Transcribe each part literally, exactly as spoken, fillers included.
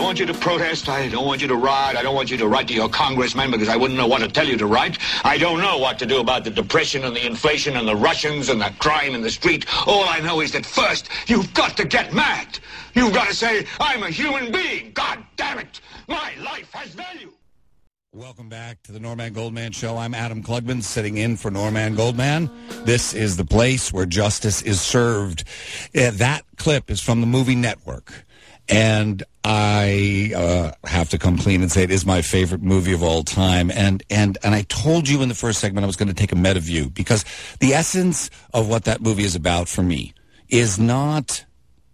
don't want you to protest. I don't want you to riot. I don't want you to write to your congressman because I wouldn't know what to tell you to write. I don't know what to do about the depression and the inflation and the Russians and the crime in the street. All I know is that first, you've got to get mad. You've got to say, I'm a human being. God damn it. My life has value. Welcome back to the Norman Goldman Show. I'm Adam Klugman, sitting in for Norman Goldman. This is the place where justice is served. Uh, that clip is from the movie Network. And I uh, have to come clean and say it is my favorite movie of all time. And and and I told you in the first segment I was going to take a meta view, because the essence of what that movie is about for me is not...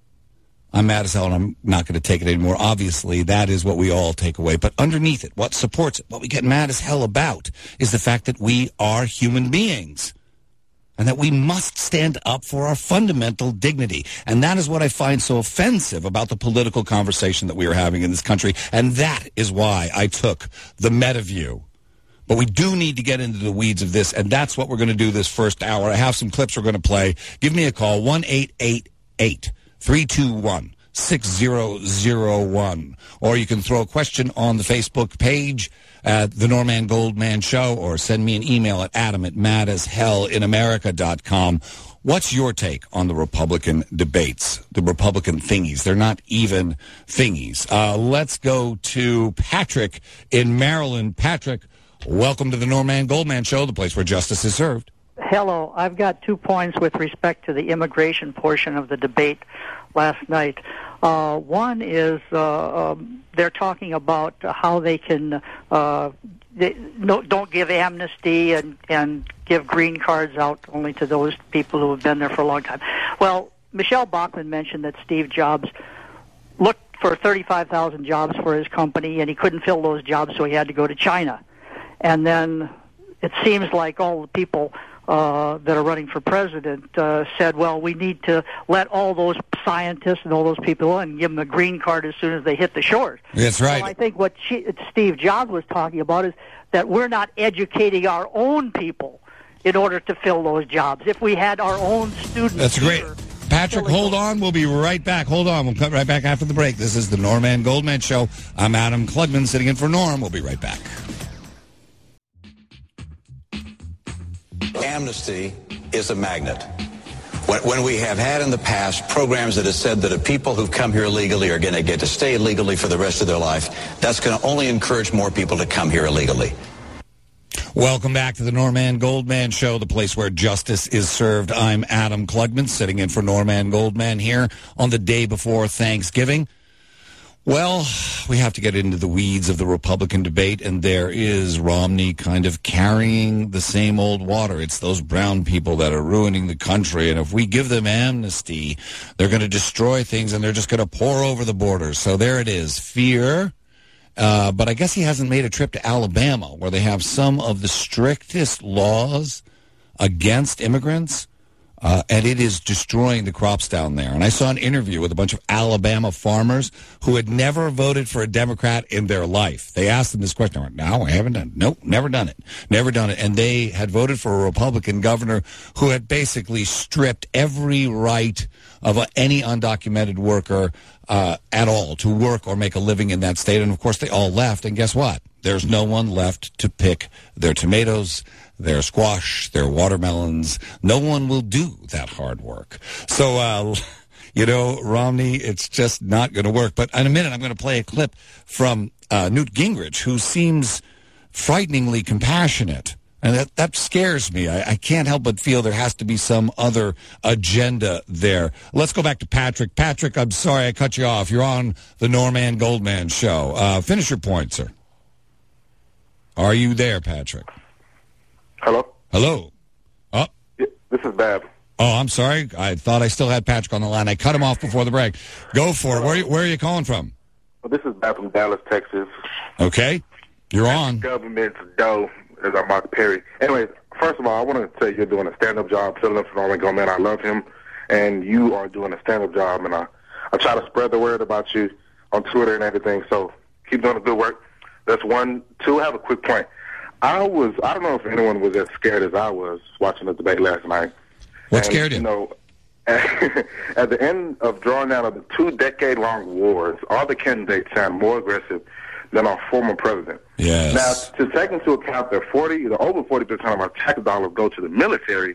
I'm mad as hell and I'm not going to take it anymore. Obviously, that is what we all take away. But underneath it, what supports it, what we get mad as hell about, is the fact that we are human beings and that we must stand up for our fundamental dignity. And that is what I find so offensive about the political conversation that we are having in this country. And that is why I took the meta view. But we do need to get into the weeds of this, and that's what we're going to do this first hour. I have some clips we're going to play. Give me a call, one eight eight eight three two one, six zero zero one. Or you can throw a question on the Facebook page at The Norman Goldman Show, or send me an email at adam at mad as hell in america dot com. What's your take on the Republican debates, the Republican thingies? They're not even thingies. Uh, let's go to Patrick in Maryland. Patrick, welcome to The Norman Goldman Show, the place where justice is served. Hello. I've got two points with respect to the immigration portion of the debate last night. Uh, one is uh, um, they're talking about how they can uh, they, no, don't give amnesty and, and give green cards out only to those people who have been there for a long time. Well, Michelle Bachmann mentioned that Steve Jobs looked for thirty-five thousand jobs for his company, and he couldn't fill those jobs, so he had to go to China. And then it seems like all the people Uh, that are running for president uh, said, well, we need to let all those scientists and all those people in and give them a green card as soon as they hit the shores. That's right. So I think what she, Steve Jobs was talking about is that we're not educating our own people in order to fill those jobs. If we had our own students... That's great. Patrick, hold on. We'll be right back. Hold on. We'll cut right back after the break. This is the Norman Goldman Show. I'm Adam Klugman, sitting in for Norm. We'll be right back. Amnesty is a magnet. When, when we have had in the past programs that have said that if people who've come here illegally are going to get to stay illegally for the rest of their life, that's going to only encourage more people to come here illegally. Welcome back to the Norman Goldman Show, the place where justice is served. I'm Adam Klugman, sitting in for Norman Goldman here on the day before Thanksgiving. Well, we have to get into the weeds of the Republican debate, and there is Romney kind of carrying the same old water. It's those brown people that are ruining the country, and if we give them amnesty, they're going to destroy things, and they're just going to pour over the borders. So there it is, fear. Uh, but I guess he hasn't made a trip to Alabama, where they have some of the strictest laws against immigrants. Uh, and it is destroying the crops down there. And I saw an interview with a bunch of Alabama farmers who had never voted for a Democrat in their life. They asked them this question. I went, no, I haven't done it. Nope, never done it. Never done it. And they had voted for a Republican governor who had basically stripped every right of a, any undocumented worker uh, at all to work or make a living in that state. And, of course, they all left. And guess what? There's no one left to pick their tomatoes, their squash, their watermelons. No one will do that hard work. So, uh, you know, Romney, it's just not going to work. But in a minute, I'm going to play a clip from uh, Newt Gingrich, who seems frighteningly compassionate. And that, that scares me. I, I can't help but feel there has to be some other agenda there. Let's go back to Patrick. Patrick, I'm sorry I cut you off. You're on the Norman Goldman Show. Uh, finish your point, sir. Are you there, Patrick? Hello? Hello. Oh. Yeah, this is Bab. Oh, I'm sorry. I thought I still had Patrick on the line. I cut him off before the break. Go for it. Where, you, where are you calling from? Well, this is Bab from Dallas, Texas. Okay. You're on. Government's dough, as I'm Mark Perry. Anyways, first of all, I want to say you're doing a stand-up job, filling up for Norman Goldman. I love him, and you are doing a stand-up job, and I, I try to spread the word about you on Twitter and everything, so keep doing the good work. That's one. Two, I have a quick point. I was, I don't know if anyone was as scared as I was watching the debate last night. What and, scared you? You know, at the end of drawing out of the two decade-long wars, all the candidates sound more aggressive than our former president. Yes. Now, to take into account that forty, the over forty percent of our tax dollars go to the military,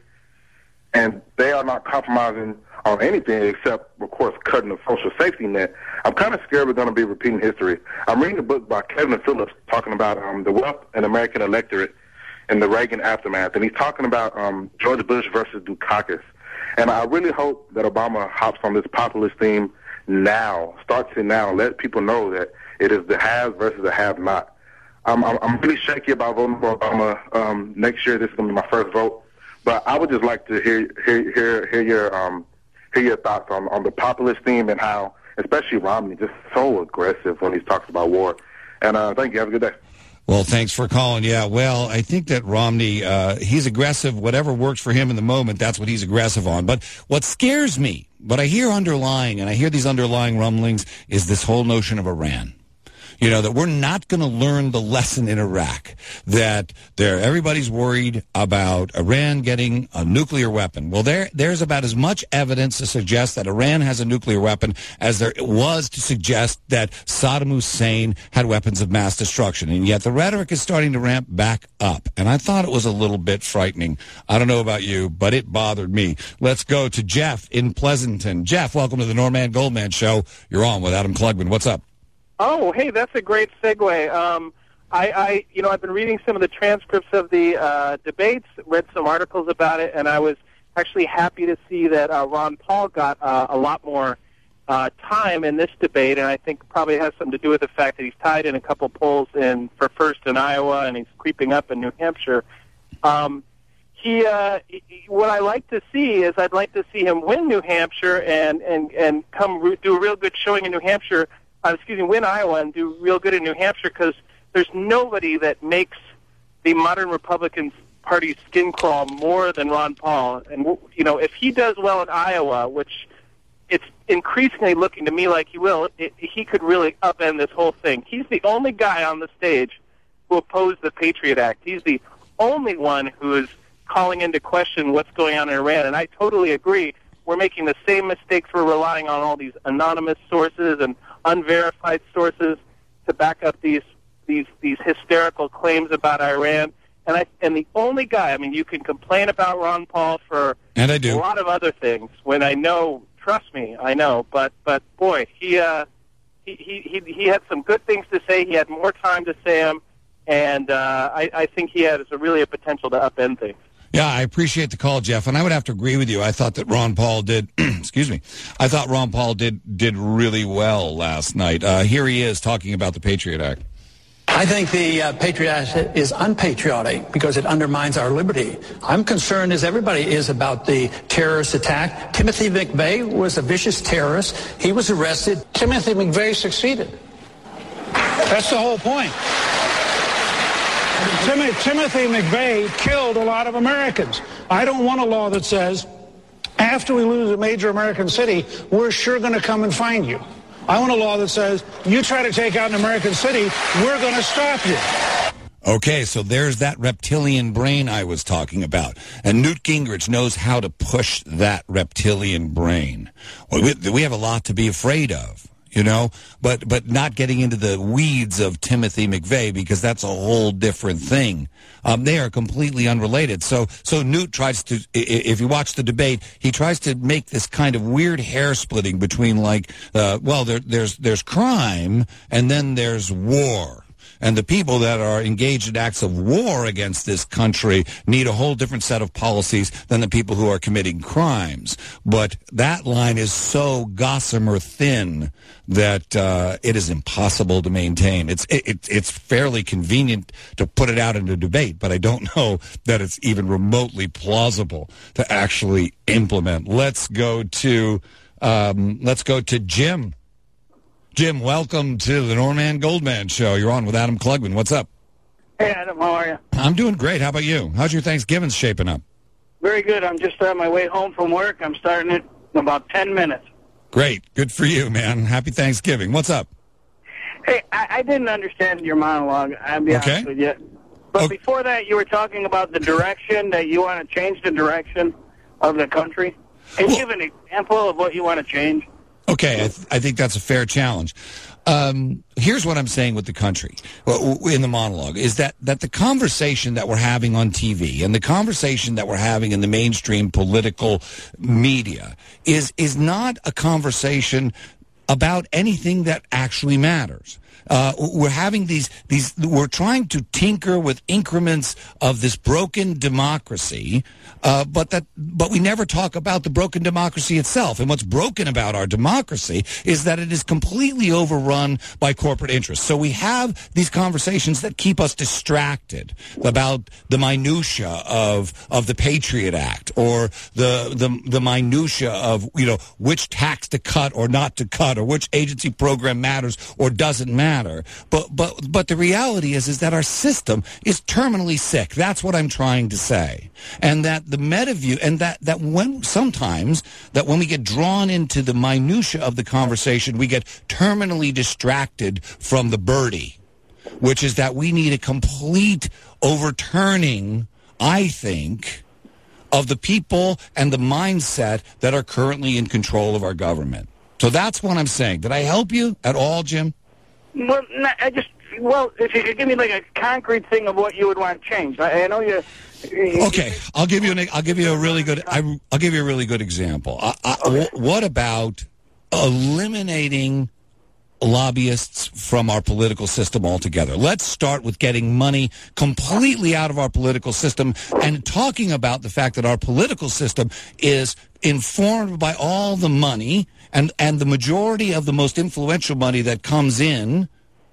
and they are not compromising on anything except, of course, cutting the social safety net, I'm kind of scared we're going to be repeating history. I'm reading a book by Kevin Phillips talking about um, the wealth and American electorate in the Reagan aftermath, and he's talking about um, George Bush versus Dukakis. And I really hope that Obama hops on this populist theme now, starts it now, and let people know that it is the haves versus the have-not. I'm, I'm, I'm really shaky about voting for Obama um, next year. This is going to be my first vote. But I would just like to hear hear hear, hear your um, hear your thoughts on, on the populist theme and how, especially Romney, just so aggressive when he talks about war. And uh, thank you. Have a good day. Well, thanks for calling. Yeah, well, I think that Romney, uh, he's aggressive. Whatever works for him in the moment, that's what he's aggressive on. But what scares me, what I hear underlying, and I hear these underlying rumblings, is this whole notion of Iran. You know, that we're not going to learn the lesson in Iraq, that there everybody's worried about Iran getting a nuclear weapon. Well, there there's about as much evidence to suggest that Iran has a nuclear weapon as there was to suggest that Saddam Hussein had weapons of mass destruction. And yet the rhetoric is starting to ramp back up. And I thought it was a little bit frightening. I don't know about you, but it bothered me. Let's go to Jeff in Pleasanton. Jeff, welcome to the Norman Goldman Show. You're on with Adam Klugman. What's up? Oh, hey, that's a great segue. Um, I, I, you know, I've been reading some of the transcripts of the uh, debates, read some articles about it, and I was actually happy to see that uh, Ron Paul got uh, a lot more uh, time in this debate, and I think probably has something to do with the fact that he's tied in a couple polls in for first in Iowa, and he's creeping up in New Hampshire. Um, he, uh, he, what I like to see is I'd like to see him win New Hampshire and and and come re- do a real good showing in New Hampshire. Uh, excuse me, win Iowa and do real good in New Hampshire, because there's nobody that makes the modern Republican Party skin crawl more than Ron Paul. And, you know, if he does well in Iowa, which it's increasingly looking to me like he will, it, he could really upend this whole thing. He's the only guy on the stage who opposed the Patriot Act. He's the only one who is calling into question what's going on in Iran. And I totally agree. We're making the same mistakes. We're relying on all these anonymous sources and unverified sources to back up these these these hysterical claims about Iran. And I and the only guy, I mean, you can complain about Ron Paul for and I do. a lot of other things. When I know, trust me, I know. But but boy, he uh, he, he he he had some good things to say. He had more time to say them, and uh, I, I think he has a really a potential to upend things. Yeah, I appreciate the call, Jeff, and I would have to agree with you. I thought that Ron Paul did, excuse me, I thought Ron Paul did did really well last night. Uh, here he is talking about the Patriot Act. I think the uh, Patriot Act is unpatriotic because it undermines our liberty. I'm concerned, as everybody is, about the terrorist attack. Timothy McVeigh was a vicious terrorist. He was arrested. Timothy McVeigh succeeded. That's the whole point. Tim- Timothy McVeigh killed a lot of Americans. I don't want a law that says, after we lose a major American city, we're sure going to come and find you. I want a law that says, you try to take out an American city, we're going to stop you. Okay, so there's that reptilian brain I was talking about. And Newt Gingrich knows how to push that reptilian brain. Well, we, we have a lot to be afraid of. You know, but but not getting into the weeds of Timothy McVeigh, because that's a whole different thing. Um, they are completely unrelated. So so Newt tries to, if you watch the debate, he tries to make this kind of weird hair splitting between, like, uh, well, there, there's there's crime and then there's war. And the people that are engaged in acts of war against this country need a whole different set of policies than the people who are committing crimes. But that line is so gossamer thin that uh, it is impossible to maintain. It's it, it's fairly convenient to put it out in a debate, but I don't know that it's even remotely plausible to actually implement. Let's go to um, let's go to Jim. Jim, welcome to the Norman Goldman Show. You're on with Adam Klugman. What's up? Hey, Adam, how are you? I'm doing great. How about you? How's your Thanksgiving shaping up? Very good. I'm just on my way home from work. I'm starting it in about ten minutes. Great. Good for you, man. Happy Thanksgiving. What's up? Hey, I, I didn't understand your monologue, I'll be okay. honest with you. But okay. Before that, you were talking about the direction, that you want to change the direction of the country. Can you Well- give an example of what you want to change? Okay, I, th- I think that's a fair challenge. Um, here's what I'm saying with the country w- w- in the monologue is that, that the conversation that we're having on T V and the conversation that we're having in the mainstream political media is is not a conversation about anything that actually matters. Uh, we're having these, these, we're trying to tinker with increments of this broken democracy, uh, but that, but we never talk about the broken democracy itself. And what's broken about our democracy is that it is completely overrun by corporate interests. So we have these conversations that keep us distracted about the minutia of, of the Patriot Act or the, the, the minutia of, you know, which tax to cut or not to cut or which agency program matters or doesn't matter. But but but the reality is is that our system is terminally sick. That's what I'm trying to say. And that the meta view and that, that when sometimes that when we get drawn into the minutia of the conversation, we get terminally distracted from the birdie, which is that we need a complete overturning, I think, of the people and the mindset that are currently in control of our government. So that's what I'm saying. Did I help you at all, Jim? Well, no, I just well, if you could give me like a concrete thing of what you would want changed. I, I know you. Okay, I'll give you an. I'll give you a really good. I, I'll give you a really good example. I, I, okay. w- what about eliminating lobbyists from our political system altogether? Let's start with getting money completely out of our political system and talking about the fact that our political system is informed by all the money and, and the majority of the most influential money that comes in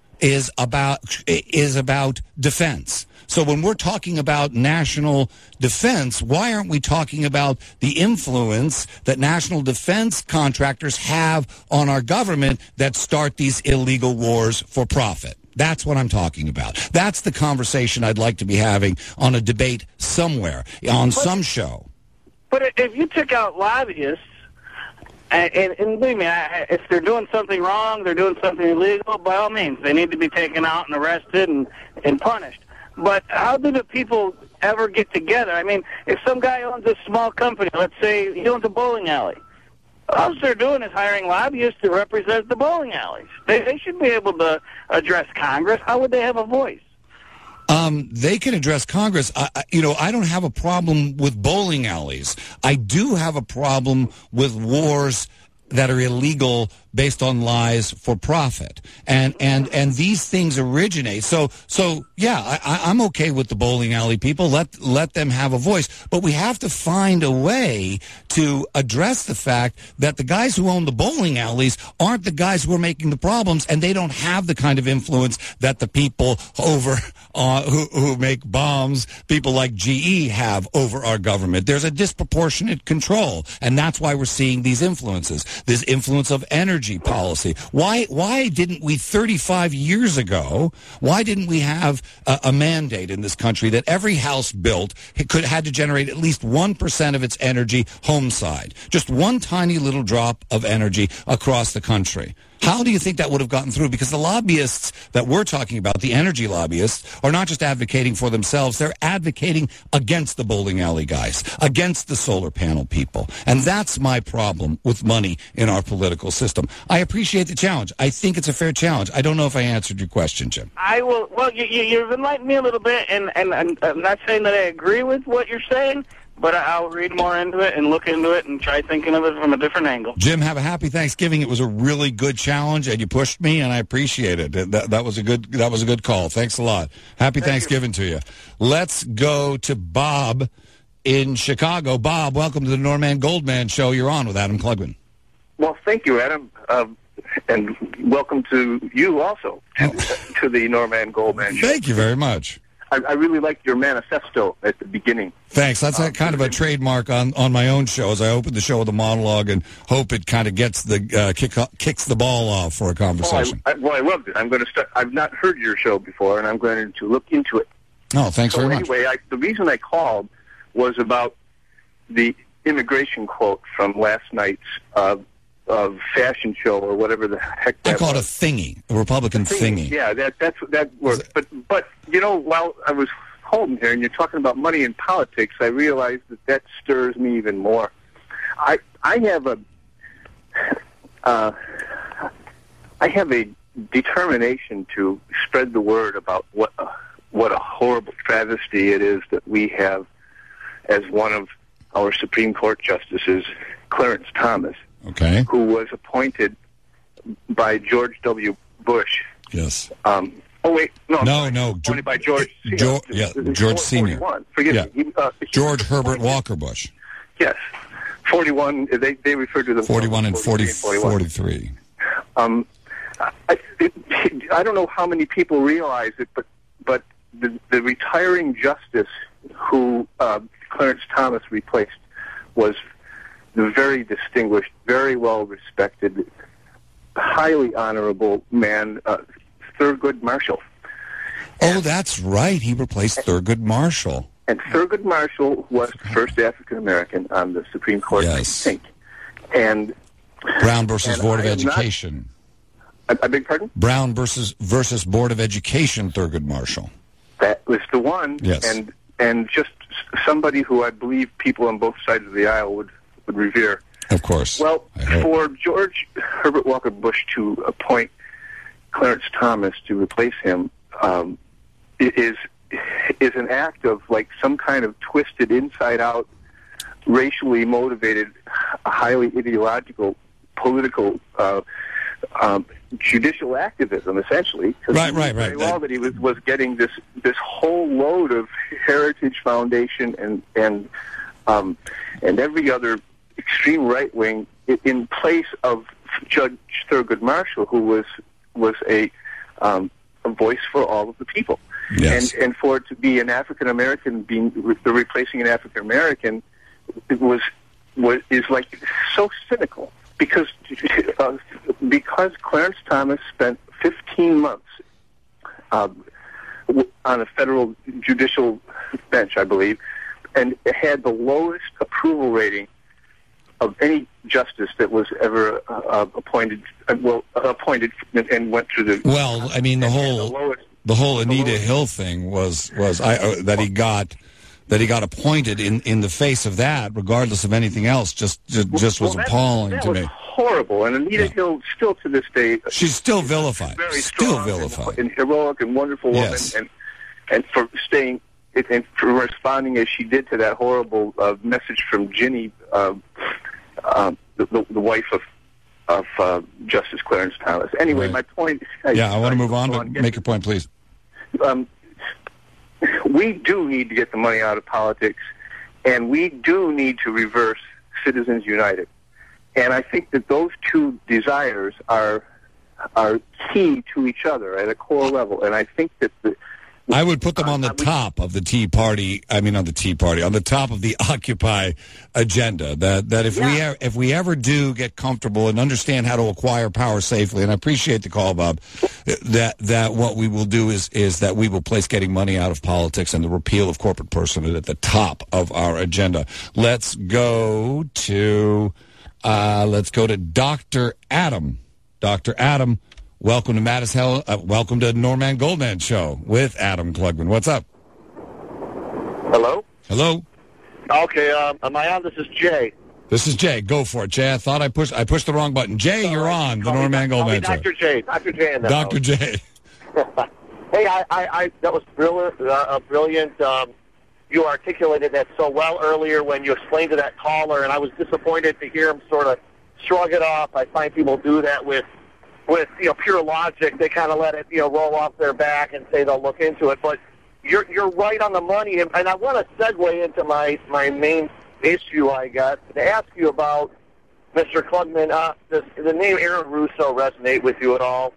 is about is about defense. So when we're talking about national defense, why aren't we talking about the influence that national defense contractors have on our government that start these illegal wars for profit? That's what I'm talking about. That's the conversation I'd like to be having on a debate somewhere, on but, some show. But if you took out lobbyists, and, and, and believe me, I, if they're doing something wrong, they're doing something illegal, by all means, they need to be taken out and arrested and, and punished. But how do the people ever get together? I mean, if some guy owns a small company, let's say he owns a bowling alley, all they're doing is hiring lobbyists to represent the bowling alleys. They, they should be able to address Congress. How would they have a voice? Um, they can address Congress. I, I, you know, I don't have a problem with bowling alleys. I do have a problem with wars that are illegal based on lies for profit. And and and these things originate. So so yeah, I, I'm okay with the bowling alley people. Let let them have a voice. But we have to find a way to address the fact that the guys who own the bowling alleys aren't the guys who are making the problems, and they don't have the kind of influence that the people over uh, who who make bombs, people like G E, have over our government. There's a disproportionate control, and that's why we're seeing these influences. This influence of energy policy. Why why didn't we thirty-five years ago, why didn't we have a, a mandate in this country that every house built could had to generate at least one percent of its energy home side? Just one tiny little drop of energy across the country. How do you think that would have gotten through? Because the lobbyists that we're talking about, the energy lobbyists, are not just advocating for themselves, they're advocating against the bowling alley guys, against the solar panel people. And that's my problem with money in our political system. I appreciate the challenge. I think it's a fair challenge. I don't know if I answered your question, Jim. I will. Well, you, you, you've enlightened me a little bit, and, and, and I'm not saying that I agree with what you're saying, but I'll read more into it and look into it and try thinking of it from a different angle. Jim, have a happy Thanksgiving. It was a really good challenge, and you pushed me, and I appreciate it. That, that was a good that was a good call. Thanks a lot. Happy Thank Thanksgiving you. to you. Let's go to Bob in Chicago. Bob, welcome to the Norman Goldman Show. You're on with Adam Klugman. Well, thank you, Adam, uh, and welcome to you also to, oh. to the Norman Goldman Show. Thank you very much. I, I really liked your manifesto at the beginning. Thanks. That's a, kind of a trademark on, on my own show. As I open the show with a monologue and hope it kind of gets the uh, kick, kicks the ball off for a conversation. Oh, I, I, well, I loved it. I'm going to start. I've not heard your show before, and I'm going to look into it. Oh, thanks so very anyway, much. Anyway, the reason I called was about the immigration quote from last night's uh, uh, fashion show or whatever the heck that I call was. it a thingy, a Republican thingy. thingy. Yeah, that that's that works. But but you know, while I was holding here and you're talking about money in politics, I realized that that stirs me even more. I I have a uh, I have a determination to spread the word about what uh, what a horrible travesty it is that we have as one of our Supreme Court justices, Clarence Thomas, okay, who was appointed by George W. Bush. Yes. Um, oh wait, no, no, no, appointed by George. George, yeah, George Senior. Forgive yeah. me. He, uh, George Herbert Walker Bush. Yes, forty-one. They they refer to them. Forty-one and forty, forty-three. Um, I, it, I don't know how many people realize it, but but the, the retiring justice who uh, Clarence Thomas replaced was the very distinguished, very well respected, highly honorable man, uh, Thurgood Marshall. Oh, that's right. He replaced Thurgood Marshall. And Thurgood Marshall was the first African American on the Supreme Court, yes. I think. And Brown versus and Board I of Education. Not, I, I beg pardon? Brown versus versus Board of Education, Thurgood Marshall. That was the one. Yes. And and just somebody who I believe people on both sides of the aisle would, would revere. Of course. Well, for George Herbert Walker Bush to appoint Clarence Thomas to replace him um, is is an act of like some kind of twisted, inside-out, racially motivated, highly ideological, political, uh, um, judicial activism, essentially. Right, right, right. Well, that he was, was getting this this whole load of Heritage Foundation and and um, and every other extreme right wing in place of Judge Thurgood Marshall, who was was a um, a voice for all of the people. Yes. And and for it to be an African American being re- replacing an African American, it was was is like so cynical because uh, because Clarence Thomas spent fifteen months uh, on a federal judicial bench, I believe, and had the lowest approval rating of any justice that was ever uh, appointed, uh, well, appointed and went through the. Well, I mean, the whole the, lowest, the whole Anita the Hill thing was was I, uh, that he got that he got appointed in, in the face of that, regardless of anything else. Just just, just was well, appalling that to was me. Horrible, and Anita yeah. Hill still to this day. She's still vilified. Very still strong vilified. And, and heroic and wonderful woman, yes. and and for staying. And for responding as she did to that horrible uh, message from Ginny, uh, uh, the, the, the wife of of uh, Justice Clarence Thomas. Anyway, right. my point. Yeah, I, I want to move on, but on, make your point, please. Um, we do need to get the money out of politics, and we do need to reverse Citizens United. And I think that those two desires are are key to each other at a core level. And I think that the I would put them on the top of the Tea Party. I mean, on the Tea Party, on the top of the Occupy agenda. That that if yeah. we if we ever do get comfortable and understand how to acquire power safely, and I appreciate the call, Bob. That that what we will do is is that we will place getting money out of politics and the repeal of corporate personhood at the top of our agenda. Let's go to uh, let's go to Doctor Adam. Doctor Adam. Welcome to Mattis Hell. Uh, welcome to Norman Goldman Show with Adam Klugman. What's up? Hello? Hello? Okay, um, am I on? This is Jay. This is Jay. Go for it, Jay. I thought I pushed I pushed the wrong button. Jay, you're on the Norman Goldman Show. Doctor J. Doctor J. In Doctor J. Hey, I, I, I, that was brilliant. Uh, brilliant. Um, you articulated that so well earlier when you explained to that caller, and I was disappointed to hear him sort of shrug it off. I find people do that with. With you know pure logic, they kind of let it you know roll off their back and say they'll look into it. But you're you're right on the money, and, and I want to segue into my my main issue I got to ask you about Mister Klugman. Uh, does the name Aaron Russo resonate with you at all?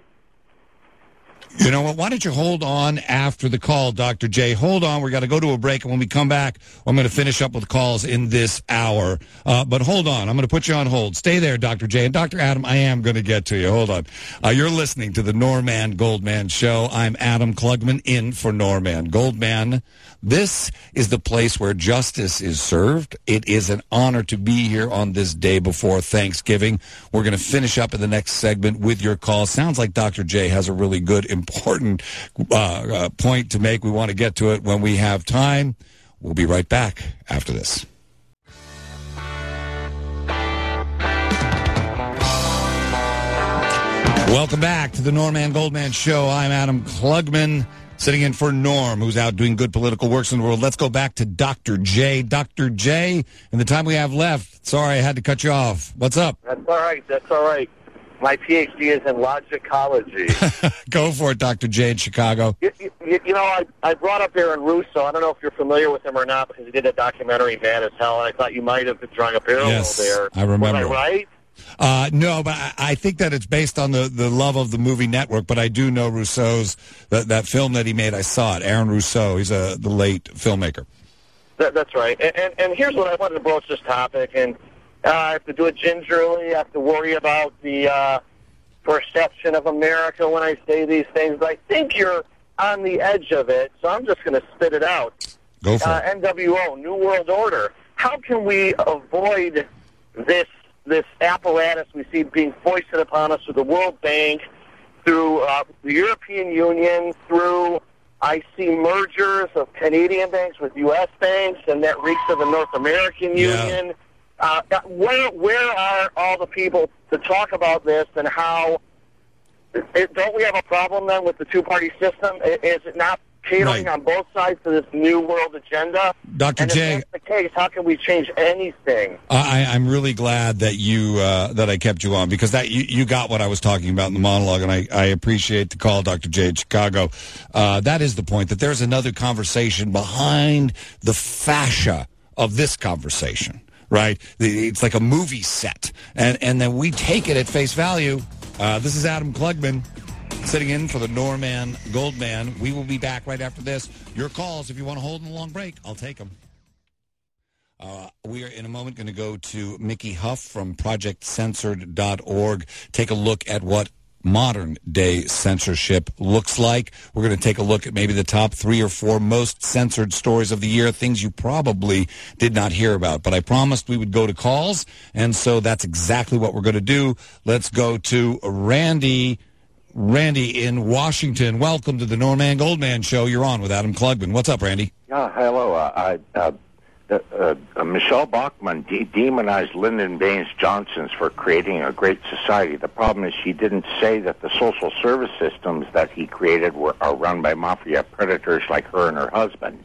You know what? Why don't you hold on after the call, Doctor J? Hold on. We're going to go to a break, and when we come back, I'm going to finish up with calls in this hour. Uh, but hold on. I'm going to put you on hold. Stay there, Doctor J. And Doctor Adam, I am going to get to you. Hold on. Uh, you're listening to the Norman Goldman Show. I'm Adam Klugman, in for Norman Goldman. This is the place where justice is served. It is an honor to be here on this day before Thanksgiving. We're going to finish up in the next segment with your call. Sounds like Doctor J has a really good, important uh, uh, point to make. We want to get to it when we have time. We'll be right back after this. Welcome back to the Norman Goldman Show. I'm Adam Klugman, sitting in for Norm, who's out doing good political works in the world. Let's go back to Doctor J. Doctor J, in the time we have left. Sorry, I had to cut you off. What's up? That's all right. That's all right. My P H D is in logicology. Go for it, Doctor J in Chicago. You, you, you know, I, I brought up Aaron Russo. I don't know if you're familiar with him or not, because he did a documentary, Mad as Hell, and I thought you might have been drawing a parallel yes, there. I remember. Was I right? Uh, no, but I, I think that it's based on the, the love of the movie Network, but I do know Rousseau's, that, that film that he made, I saw it. Aaron Russo, he's a, the late filmmaker. That, that's right. And, and, and here's what I wanted to broach this topic, and uh, I have to do it gingerly. I have to worry about the uh, perception of America when I say these things. I think you're on the edge of it, so I'm just going to spit it out. Go for uh, it. N W O, New World Order. How can we avoid this this apparatus we see being foisted upon us through the World Bank, through uh, the European Union, through, I see mergers of Canadian banks with U S banks, and that reeks of the North American Yeah. Union. Uh, where where are all the people to talk about this, and how, it, don't we have a problem then with the two-party system? Is it not catering Right. on both sides to this new world agenda? Doctor And J, if that's the case, how can we change anything? I, I'm really glad that you uh, that I kept you on, because that you, you got what I was talking about in the monologue, and I, I appreciate the call, Doctor J in Chicago. Uh, that is the point, that there's another conversation behind the fascia of this conversation, right? The- It's like a movie set, and, and then we take it at face value. Uh, this is Adam Klugman, sitting in for the Norman Goldman. We will be back right after this. Your calls, if you want to hold in a long break, I'll take them. Uh, we are in a moment going to go to Mickey Huff from project censored dot org, take a look at what modern day censorship looks like. We're going to take a look at maybe the top three or four most censored stories of the year, things you probably did not hear about. But I promised we would go to calls, and so that's exactly what we're going to do. Let's go to Randy. Randy in Washington. Welcome to the Norman Goldman Show. You're on with Adam Klugman. What's up, Randy? Yeah, hello. Uh, I, uh, uh, uh, Michelle Bachmann de- demonized Lyndon Baines Johnson's for creating a great society. The problem is she didn't say that the social service systems that he created were are run by mafia predators like her and her husband.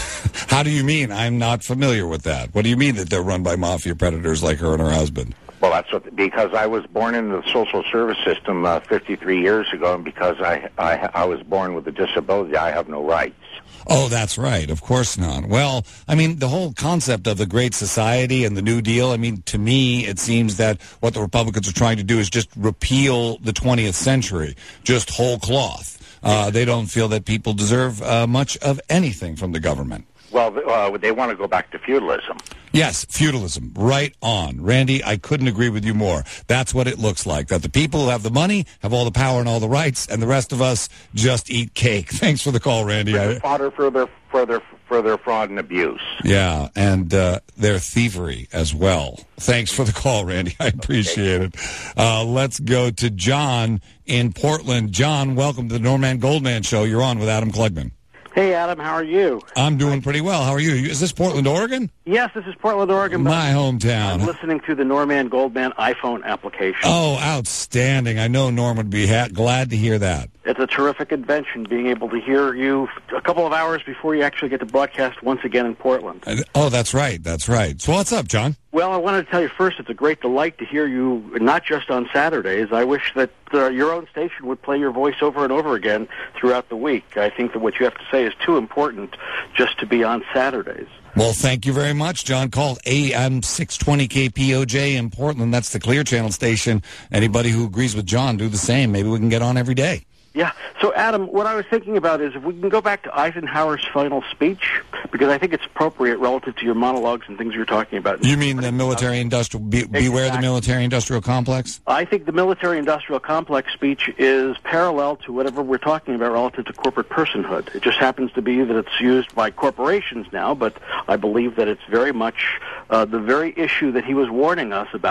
How do you mean? I'm not familiar with that. What do you mean that they're run by mafia predators like her and her husband? Well, that's what, because I was born into the social service system uh, fifty-three years ago, and because I, I I was born with a disability, I have no rights. Oh, that's right. Of course not. Well, I mean, the whole concept of the Great Society and the New Deal, I mean, to me, it seems that what the Republicans are trying to do is just repeal the twentieth century, just whole cloth. Uh, they don't feel that people deserve uh, much of anything from the government. Well, uh, they want to go back to feudalism. Yes, feudalism. Right on. Randy, I couldn't agree with you more. That's what it looks like, that the people who have the money have all the power and all the rights, and the rest of us just eat cake. Thanks for the call, Randy. I, Fodder for their, for, their, for their fraud and abuse. yeah, and uh, their thievery as well. Thanks for the call, Randy. I appreciate it. Uh, let's go to John in Portland. John, welcome to the Norman Goldman Show. You're on with Adam Klugman. Hey, Adam, how are you? I'm doing pretty well. How are you? Is this Portland, Oregon? Yes, this is Portland, Oregon. but My hometown. I'm listening to the Norman Goldman iPhone application. Oh, outstanding. I know Norm would be ha- glad to hear that. It's a terrific invention, being able to hear you a couple of hours before you actually get to broadcast once again in Portland. Uh, Oh, that's right. That's right. So what's up, John? Well, I wanted to tell you first, it's a great delight to hear you, not just on Saturdays. I wish that uh, your own station would play your voice over and over again throughout the week. I think that what you have to say is too important just to be on Saturdays. Well, thank you very much, John. Call A M six twenty K P O J in Portland. That's the Clear Channel station. Anybody who agrees with John, do the same. Maybe we can get on every day. Yeah. So, Adam, what I was thinking about is if we can go back to Eisenhower's final speech, because I think it's appropriate relative to your monologues and things you're talking about. You mean the military-industrial, be, beware the Exactly. military-industrial complex? I think the military-industrial complex speech is parallel to whatever we're talking about relative to corporate personhood. It just happens to be that it's used by corporations now, but I believe that it's very much uh, the very issue that he was warning us about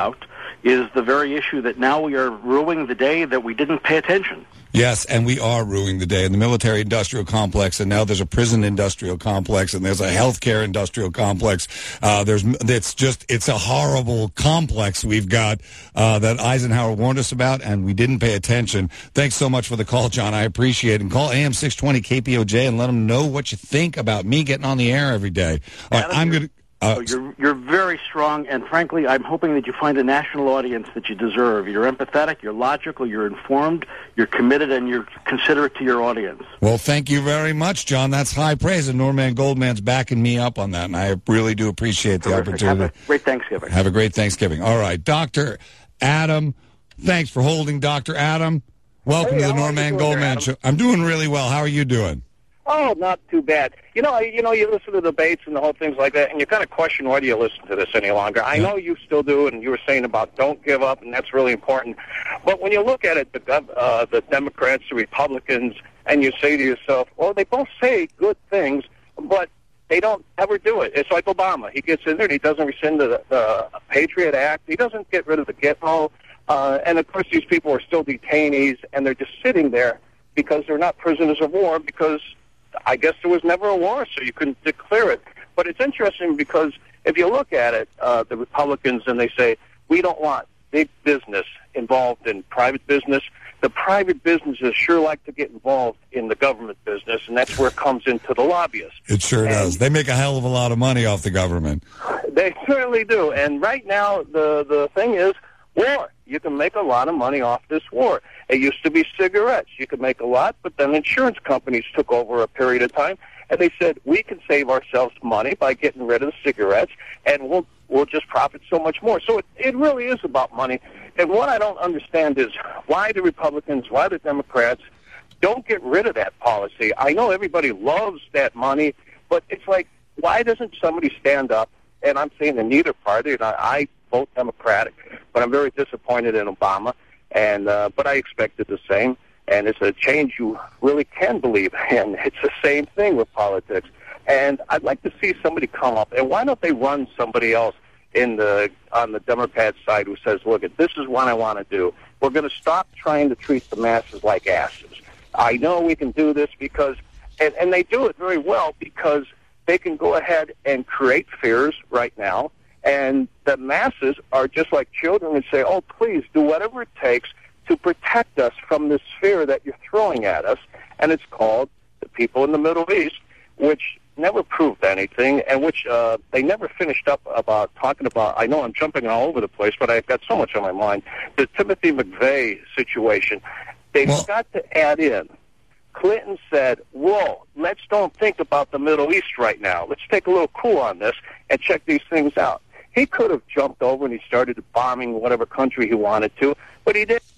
is the very issue that now we are ruining the day that we didn't pay attention. Yes, and we are ruining the day in the military-industrial complex, and now there's a prison-industrial complex, and there's a healthcare-industrial complex. Uh, there's, it's just, it's a horrible complex we've got uh, that Eisenhower warned us about, and we didn't pay attention. Thanks so much for the call, John. I appreciate it. And call A M six twenty K P O J and let them know what you think about me getting on the air every day. All right, I'm going to... Uh, so you're you're very strong, and frankly, I'm hoping that you find a national audience that you deserve. You're empathetic, you're logical, you're informed, you're committed, and you're considerate to your audience. Well, thank you very much, John. That's high praise, and Norman Goldman's backing me up on that, and I really do appreciate the Terrific. opportunity. Have a great Thanksgiving. Have a great Thanksgiving. All right, Doctor Adam, thanks for holding, Doctor Adam. Welcome hey, to the how Norman Goldman Show. I'm doing really well. How are you doing? Oh, not too bad. You know, you know, you listen to debates and the whole things like that, and you kind of question why do you listen to this any longer. I know you still do, and you were saying about don't give up, and that's really important. But when you look at it, the uh, the Democrats, the Republicans, and you say to yourself, well, they both say good things, but they don't ever do it. It's like Obama. He gets in there and he doesn't rescind the, the Patriot Act. He doesn't get rid of the Gitmo. Uh, and, of course, these people are still detainees, and they're just sitting there because they're not prisoners of war because I guess there was never a war, so you couldn't declare it. But it's interesting because if you look at it, uh, the Republicans, and they say, we don't want big business involved in private business. The private businesses sure like to get involved in the government business, and that's where it comes into the lobbyists. It sure and does. They make a hell of a lot of money off the government. They certainly do. And right now, the, the thing is war. You can make a lot of money off this war. It used to be cigarettes. You could make a lot, but then insurance companies took over a period of time, and they said, we can save ourselves money by getting rid of the cigarettes, and we'll we'll just profit so much more. So it, it really is about money. And what I don't understand is why the Republicans, why the Democrats don't get rid of that policy. I know everybody loves that money, but it's like, why doesn't somebody stand up? And I'm saying in neither party, and I, I vote Democratic, but I'm very disappointed in Obama, and uh, but I expected the same. And it's a change you really can believe in. It's the same thing with politics. And I'd like to see somebody come up, and why don't they run somebody else in the on the Democrat side who says, look, this is what I want to do. We're going to stop trying to treat the masses like asses. I know we can do this because, and, and they do it very well because they can go ahead and create fears right now, and the masses are just like children and say, oh, please do whatever it takes to protect us from this fear that you're throwing at us. And it's called the people in the Middle East, which never proved anything, and which uh, they never finished up about talking about. I know I'm jumping all over the place, but I've got so much on my mind. The Timothy McVeigh situation, they've well, got to add in. Clinton said, whoa, let's don't think about the Middle East right now. Let's take a little cool on this and check these things out. He could have jumped over and he started bombing whatever country he wanted to, but he didn't.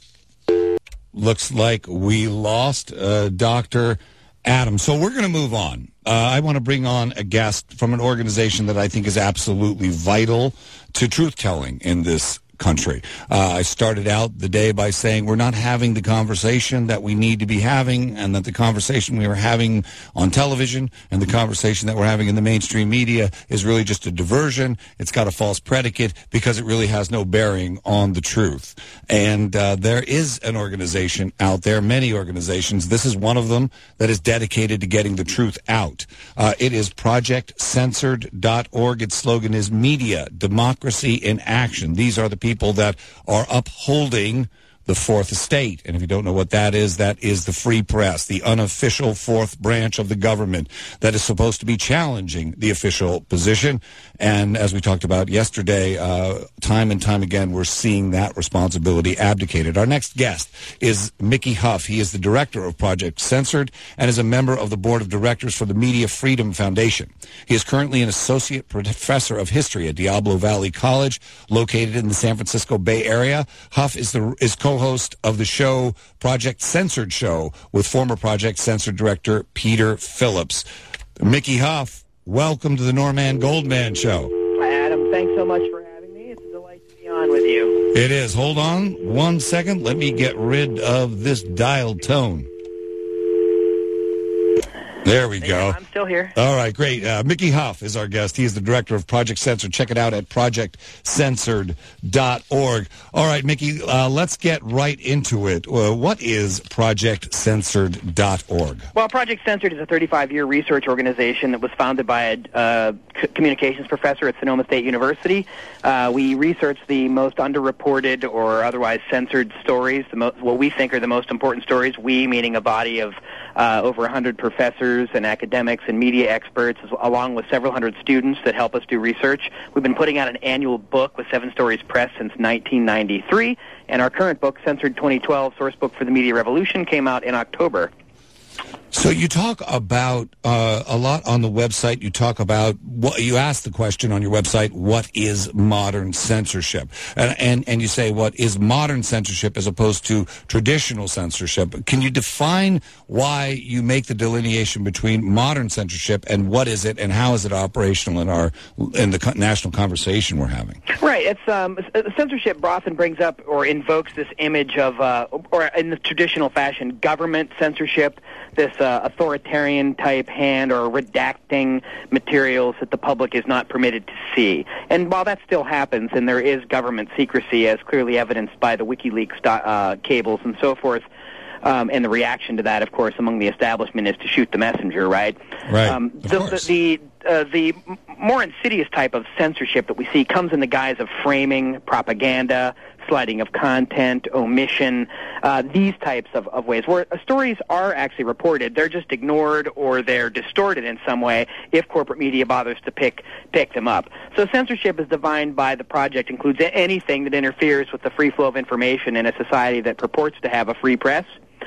Looks like we lost uh, Doctor Adam. So we're going to move on. Uh, I want to bring on a guest from an organization that I think is absolutely vital to truth-telling in this country. Uh, I started out the day by saying we're not having the conversation that we need to be having, and that the conversation we were having on television and the conversation that we're having in the mainstream media is really just a diversion. It's got a false predicate because it really has no bearing on the truth. And uh, there is an organization out there, many organizations. This is one of them that is dedicated to getting the truth out. Uh, it is project censored dot org. Its slogan is Media, Democracy in Action. These are the people people that are upholding the Fourth Estate. And if you don't know what that is, that is the free press, the unofficial fourth branch of the government that is supposed to be challenging the official position. And as we talked about yesterday, uh, time and time again, we're seeing that responsibility abdicated. Our next guest is Mickey Huff. He is the director of Project Censored and is a member of the board of directors for the Media Freedom Foundation. He is currently an associate professor of history at Diablo Valley College, located in the San Francisco Bay Area. Huff is the is co host of the show Project Censored Show with former Project Censored director Peter Phillips. Mickey Huff, welcome to the Norman Goldman Show. Hi, Adam. Thanks so much for having me. It's a delight to be on with you. It is. Hold on one second. Let me get rid of this dialed tone. There we go. I'm still here. All right, great. Uh, Mickey Huff is our guest. He is the director of Project Censored. Check it out at project censored dot org. All right, Mickey, uh, let's get right into it. Uh, what is project censored dot org? Well, Project Censored is a thirty-five-year research organization that was founded by a uh, c- communications professor at Sonoma State University. Uh, we research the most underreported or otherwise censored stories, the mo- what we think are the most important stories. We, meaning a body of uh, over one hundred professors and academics and media experts, as, along with several hundred students that help us do research. We've been putting out an annual book with Seven Stories Press since nineteen ninety-three, and our current book, Censored twenty twelve, Source Book for the Media Revolution, came out in October. So you talk about uh, a lot on the website. You talk about what you ask the question on your website: what is modern censorship? And, and and you say what is modern censorship as opposed to traditional censorship. Can you define why you make the delineation between modern censorship and what is it, and how is it operational in our in the co- national conversation we're having? Right. It's um, censorship often brings up or invokes this image of, uh, or in the traditional fashion, government censorship. This uh, authoritarian type hand or redacting materials that the public is not permitted to see. And while that still happens, and there is government secrecy, as clearly evidenced by the WikiLeaks uh, cables and so forth, um, and the reaction to that, of course, among the establishment is to shoot the messenger, right? Right. Um, of the, course. the the, uh, the more insidious type of censorship that we see comes in the guise of framing, propaganda, sliding of content, omission, uh, these types of, of ways where stories are actually reported. They're just ignored or they're distorted in some way if corporate media bothers to pick pick them up. So censorship is defined by the project includes anything that interferes with the free flow of information in a society that purports to have a free press.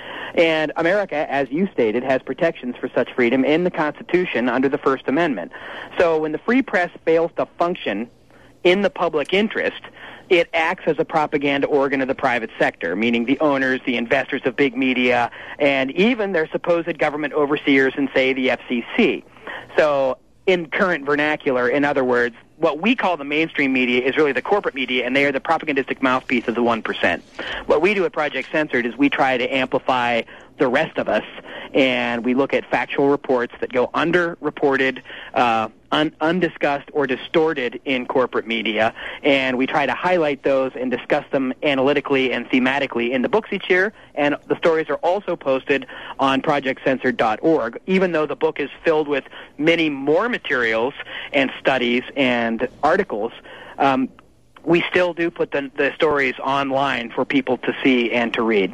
And America, as you stated, has protections for such freedom in the Constitution under the First Amendment. So when the free press fails to function in the public interest, it acts as a propaganda organ of the private sector, meaning the owners, the investors of big media, and even their supposed government overseers in, say, the F C C. So in current vernacular, in other words, what we call the mainstream media is really the corporate media, and they are the propagandistic mouthpiece of the one percent. What we do at Project Censored is we try to amplify the rest of us, and we look at factual reports that go underreported, uh, un- undiscussed, or distorted in corporate media, and we try to highlight those and discuss them analytically and thematically in the books each year, and the stories are also posted on project censored dot org, even though the book is filled with many more materials and studies and articles. Um, we still do put the, the stories online for people to see and to read.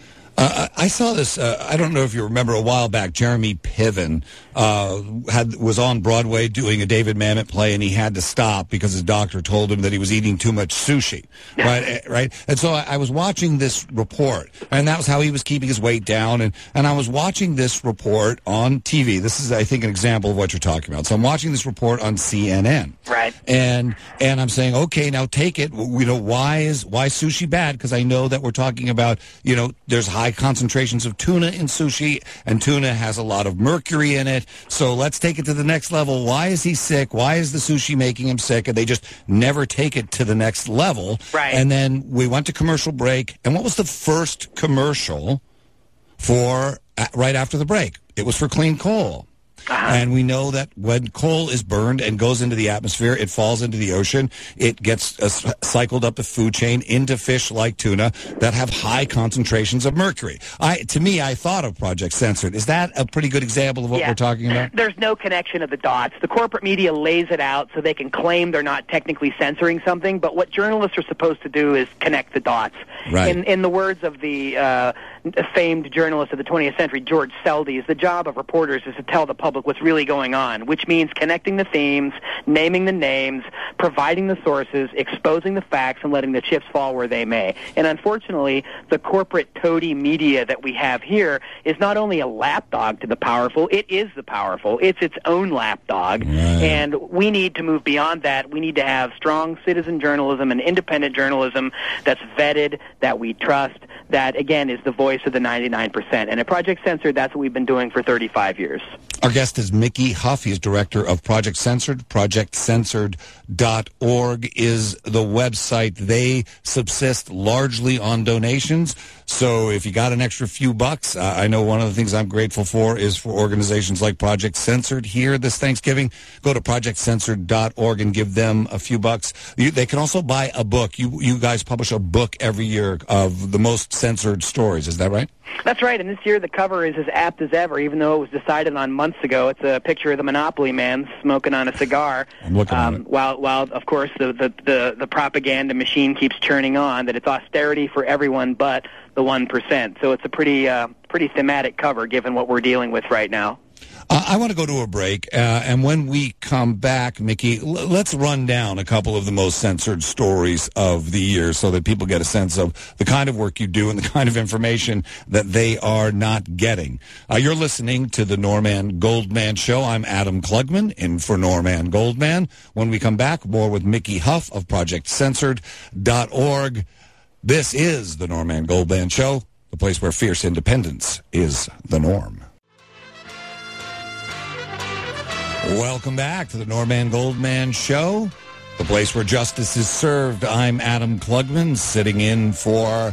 Uh, I saw this, uh, I don't know if you remember, a while back, Jeremy Piven uh, had was on Broadway doing a David Mamet play, and he had to stop because his doctor told him that he was eating too much sushi, right? right? And so I, I was watching this report, and that was how he was keeping his weight down, and, and I was watching this report on T V. This is, I think, an example of what you're talking about. So I'm watching this report on C N N. Right. And and I'm saying, okay, now take it. You know, why is why sushi bad? Because I know that we're talking about, you know, there's high concentrations of tuna in sushi, and tuna has a lot of mercury in it. So let's take it to the next level. Why is he sick? Why is the sushi making him sick? And they just never take it to the next level. Right. And then we went to commercial break. And what was the first commercial for uh, right after the break? It was for clean coal. Uh-huh. And we know that when coal is burned and goes into the atmosphere, it falls into the ocean. It gets uh, cycled up the food chain into fish like tuna that have high concentrations of mercury. I, to me, I thought of Project Censored. Is that a pretty good example of what yeah. we're talking about? There's no connection of the dots. The corporate media lays it out so they can claim they're not technically censoring something, but what journalists are supposed to do is connect the dots. Right. In, in the words of the uh, famed journalist of the twentieth century, George Seldes, the job of reporters is to tell the public what's really going on, which means connecting the themes, naming the names, providing the sources, exposing the facts, and letting the chips fall where they may. And unfortunately, the corporate toady media that we have here is not only a lapdog to the powerful, it is the powerful. It's its own lapdog. Right. And we need to move beyond that. We need to have strong citizen journalism and independent journalism that's vetted, that we trust, that, again, is the voice of the ninety-nine percent. And at Project Censored, that's what we've been doing for thirty-five years. Our guest is Mickey Huff. He's director of Project Censored. project censored dot org is the website. They subsist largely on donations. So if you got an extra few bucks, uh, I know one of the things I'm grateful for is for organizations like Project Censored here this Thanksgiving. Go to project censored dot org and give them a few bucks. You, they can also buy a book. You you guys publish a book every year of the most censored stories. Is that right? That's right, and this year the cover is as apt as ever, even though it was decided on months ago. It's a picture of the Monopoly man smoking on a cigar. I'm looking um, at it. While, while, of course, the, the, the, the propaganda machine keeps churning on that it's austerity for everyone but the one percent. So it's a pretty, uh, pretty thematic cover given what we're dealing with right now. Uh, I want to go to a break, uh, and when we come back, Mickey, l- let's run down a couple of the most censored stories of the year so that people get a sense of the kind of work you do and the kind of information that they are not getting. Uh, you're listening to the Norman Goldman Show. I'm Adam Klugman, in for Norman Goldman. When we come back, more with Mickey Huff of project censored dot org. This is the Norman Goldman Show, the place where fierce independence is the norm. Welcome back to the Norman Goldman Show, the place where justice is served. I'm Adam Klugman, sitting in for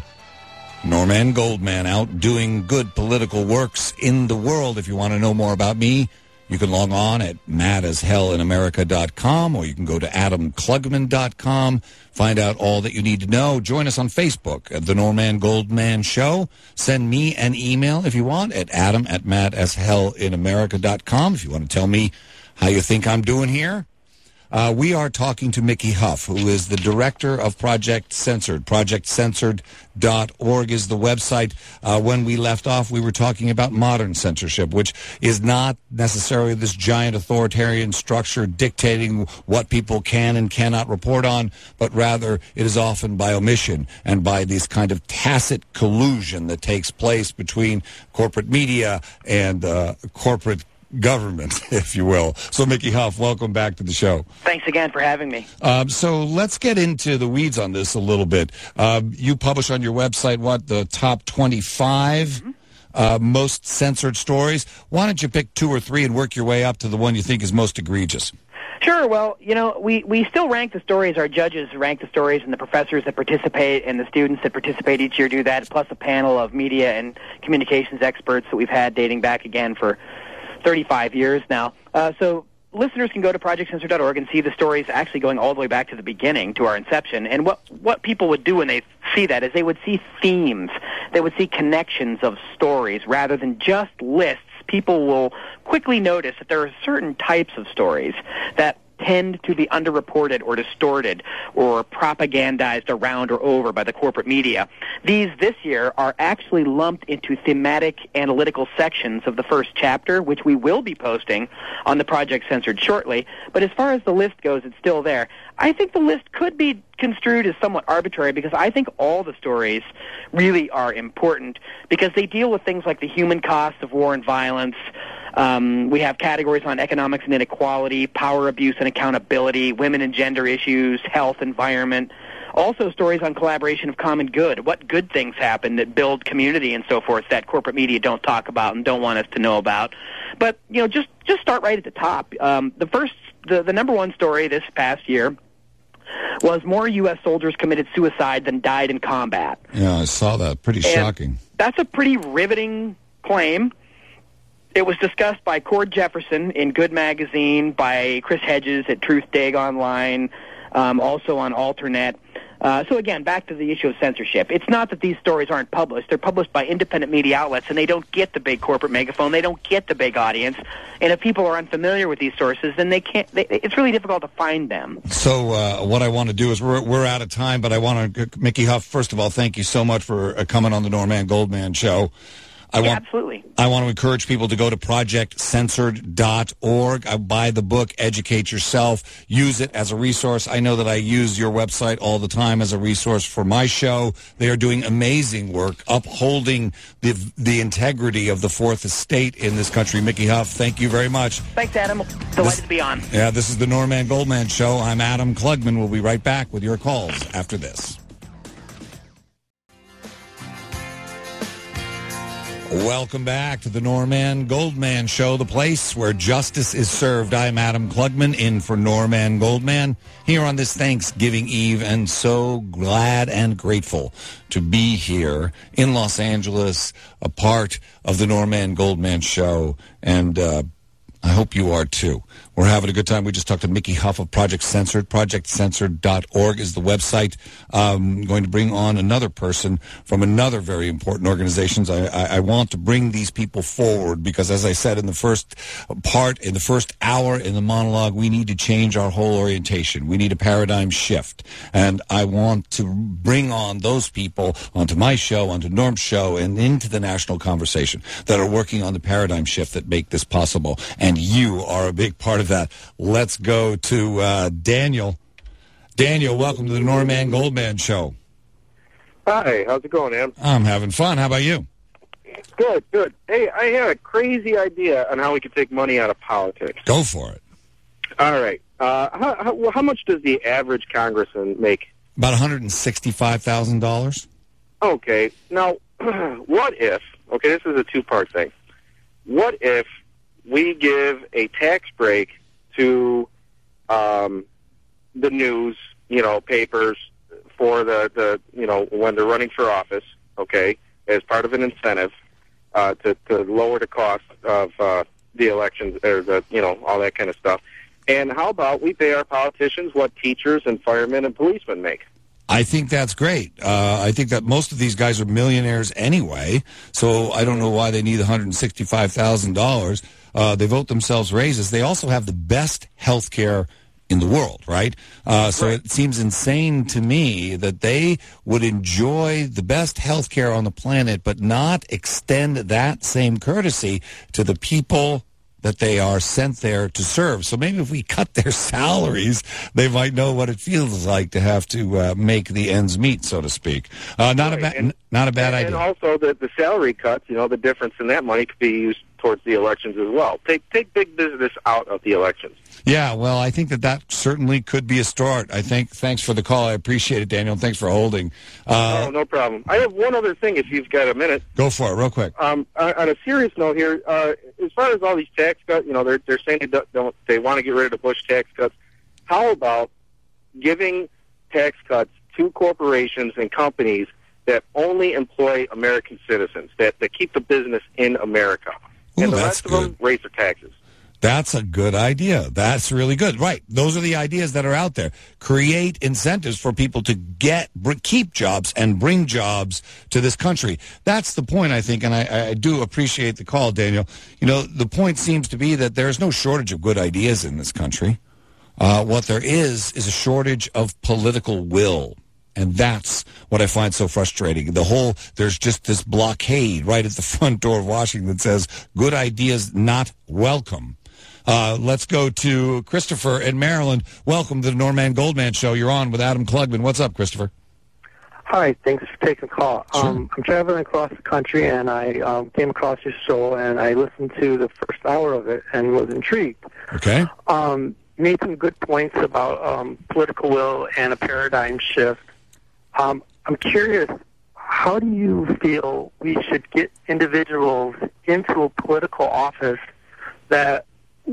Norman Goldman, out doing good political works in the world. If you want to know more about me, you can log on at mad as hell in america dot com, or you can go to adam klugman dot com, find out all that you need to know. Join us on Facebook at The Norman Goldman Show. Send me an email if you want at adam at mad as hell in america dot com if you want to tell me how you think I'm doing here. Uh, we are talking to Mickey Huff, who is the director of Project Censored. project censored dot org is the website. Uh, when we left off, we were talking about modern censorship, which is not necessarily this giant authoritarian structure dictating what people can and cannot report on, but rather it is often by omission and by this kind of tacit collusion that takes place between corporate media and uh, corporate government, if you will. So, Mickey Huff, welcome back to the show. Thanks again for having me. Um, so let's get into the weeds on this a little bit. Um, you publish on your website, what, the top twenty-five mm-hmm. uh, most censored stories. Why don't you pick two or three and work your way up to the one you think is most egregious? Sure. Well, you know, we, we still rank the stories. Our judges rank the stories, and the professors that participate and the students that participate each year do that, plus a panel of media and communications experts that we've had dating back again for thirty-five years now. Uh, so listeners can go to project censored dot org and see the stories actually going all the way back to the beginning, to our inception. And what, what people would do when they see that is they would see themes. They would see connections of stories rather than just lists. People will quickly notice that there are certain types of stories that tend to be underreported or distorted or propagandized around or over by the corporate media. These, this year, are actually lumped into thematic analytical sections of the first chapter, which we will be posting on the Project Censored shortly. But as far as the list goes, it's still there. I think the list could be construed as somewhat arbitrary because I think all the stories really are important because they deal with things like the human cost of war and violence. Um, we have categories on economics and inequality, power abuse and accountability, women and gender issues, health, environment. Also stories on collaboration of common good, what good things happen that build community and so forth that corporate media don't talk about and don't want us to know about. But, you know, just, just start right at the top. Um, the first, the, the number one story this past year was more U S soldiers committed suicide than died in combat. Yeah, I saw that. Pretty and shocking. That's a pretty riveting claim. It was discussed by Cord Jefferson in Good Magazine, by Chris Hedges at Truth Dig Online, um, also on Alternet. Uh, so again, back to the issue of censorship. It's not that these stories aren't published. They're published by independent media outlets, and they don't get the big corporate megaphone. They don't get the big audience. And if people are unfamiliar with these sources, then they can't. They, it's really difficult to find them. So uh, what I want to do is we're we're out of time, but I want to, Mickey Huff, first of all, thank you so much for uh, coming on the Norman Goldman Show. I yeah, want, absolutely. I want to encourage people to go to project censored dot org. I buy the book, educate yourself, use it as a resource. I know that I use your website all the time as a resource for my show. They are doing amazing work, upholding the the integrity of the Fourth Estate in this country. Mickey Huff, thank you very much. Thanks, Adam. Delighted this, to be on. Yeah, this is the Norman Goldman Show. I'm Adam Klugman. We'll be right back with your calls after this. Welcome back to the Norman Goldman Show, the place where justice is served. I'm Adam Klugman, in for Norman Goldman, here on this Thanksgiving Eve, and so glad and grateful to be here in Los Angeles, a part of the Norman Goldman Show, and uh, I hope you are too. We're having a good time. We just talked to Mickey Huff of Project Censored. project censored dot org is the website. I'm going to bring on another person from another very important organization. I, I, I want to bring these people forward because, as I said in the first part, in the first hour in the monologue, we need to change our whole orientation. We need a paradigm shift. And I want to bring on those people onto my show, onto Norm's show, and into the national conversation that are working on the paradigm shift that make this possible. And you are a big part of that. Let's go to uh, Daniel. Daniel, welcome to the Norman Goldman Show. Hi, how's it going, Em? I'm having fun. How about you? Good, good. Hey, I had a crazy idea on how we could take money out of politics. Go for it. All right. Uh, how, how, how much does the average congressman make? About one hundred sixty-five thousand dollars. Okay. Now, what if, okay, this is a two-part thing. What if we give a tax break to um, the news, you know, papers for the, the, you know, when they're running for office, okay, as part of an incentive uh, to, to lower the cost of uh, the elections, or the, you know, all that kind of stuff. And how about we pay our politicians what teachers and firemen and policemen make? I think that's great. Uh, I think that most of these guys are millionaires anyway, so I don't know why they need one hundred sixty-five thousand dollars. Uh, they vote themselves raises. They also have the best health care in the world, right? Uh, so right. It seems insane to me that they would enjoy the best health care on the planet, but not extend that same courtesy to the people that they are sent there to serve. So maybe if we cut their salaries, they might know what it feels like to have to uh, make the ends meet, so to speak. Uh, not, right. a ba- and, not a bad and, idea. And also the, the salary cuts, you know, the difference in that money could be used towards the elections as well. Take take big business out of the elections. Yeah, well, I think that that certainly could be a start. I think. Thanks for the call. I appreciate it, Daniel. Thanks for holding. Uh, oh, no problem. I have one other thing, if you've got a minute. Go for it, real quick. Um, on a serious note here, uh, as far as all these tax cuts, you know, they're they're saying they don't, don't they want to get rid of the Bush tax cuts. How about giving tax cuts to corporations and companies that only employ American citizens, that, that keep the business in America? Ooh, and the that's rest of good. them raise their taxes. That's a good idea. That's really good. Right. Those are the ideas that are out there. Create incentives for people to get, br- keep jobs and bring jobs to this country. That's the point, I think, and I, I do appreciate the call, Daniel. You know, the point seems to be that there's no shortage of good ideas in this country. Uh, what there is is a shortage of political will. And that's what I find so frustrating. The whole, there's just this blockade right at the front door of Washington that says, good ideas not welcome. Uh, let's go to Christopher in Maryland. Welcome to the Norman Goldman Show. You're on with Adam Klugman. What's up, Christopher? Hi, thanks for taking the call. Sure. Um, I'm traveling across the country, and I um, came across your show, and I listened to the first hour of it and was intrigued. Okay. Um, you made some good points about um, political will and a paradigm shift. Um, I'm curious, how do you feel we should get individuals into a political office that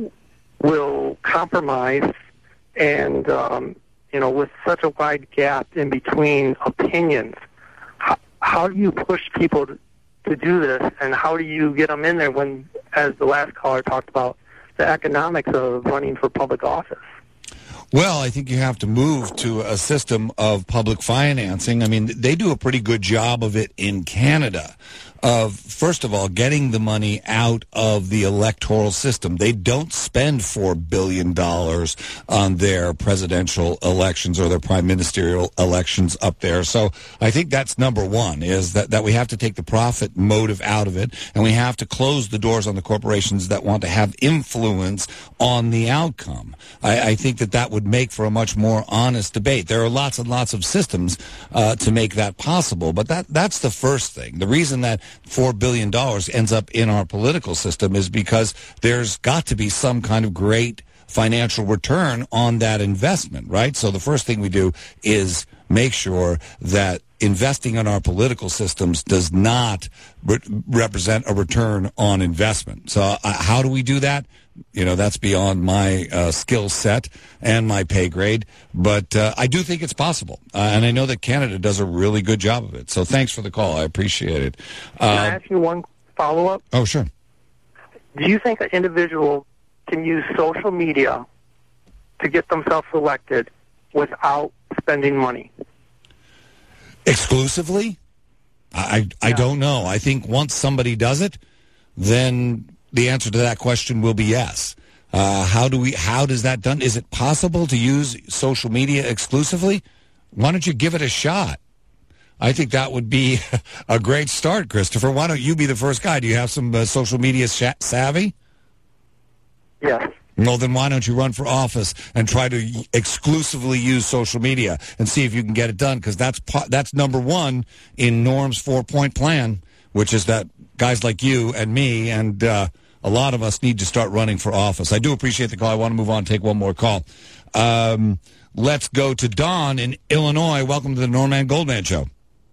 will compromise and, um, you know, with such a wide gap in between opinions? How, how do you push people to, to do this, and how do you get them in there when, as the last caller talked about, the economics of running for public office? Well, I think you have to move to a system of public financing. I mean, they do a pretty good job of it in Canada, of, first of all, getting the money out of the electoral system. They don't spend four billion dollars on their presidential elections or their prime ministerial elections up there. So I think that's number one, is that, that we have to take the profit motive out of it, and we have to close the doors on the corporations that want to have influence on the outcome. I, I think that that would make for a much more honest debate. There are lots and lots of systems uh, to make that possible, but that that's the first thing. The reason that four billion dollars ends up in our political system is because there's got to be some kind of great financial return on that investment, right? So the first thing we do is make sure that investing in our political systems does not re- represent a return on investment. So uh, how do we do that? You know, that's beyond my uh, skill set and my pay grade, but uh, I do think it's possible. Uh, and I know that Canada does a really good job of it. So thanks for the call. I appreciate it. Uh, Can I ask you one follow-up? Oh, sure. Do you think an individual can use social media to get themselves elected without spending money? Exclusively? I, I Yeah. don't know. I think once somebody does it, then the answer to that question will be yes. Uh, how do we? How does that done? Is it possible to use social media exclusively? Why don't you give it a shot? I think that would be a great start, Christopher. Why don't you be the first guy? Do you have some uh, social media sh- savvy? Yes. Well, then why don't you run for office and try to exclusively use social media and see if you can get it done? Because that's po- that's number one in Norm's four-point plan, which is that guys like you and me and uh, a lot of us need to start running for office. I do appreciate the call. I want to move on and take one more call. Um, let's go to Don in Illinois. Welcome to the Norman Goldman Show.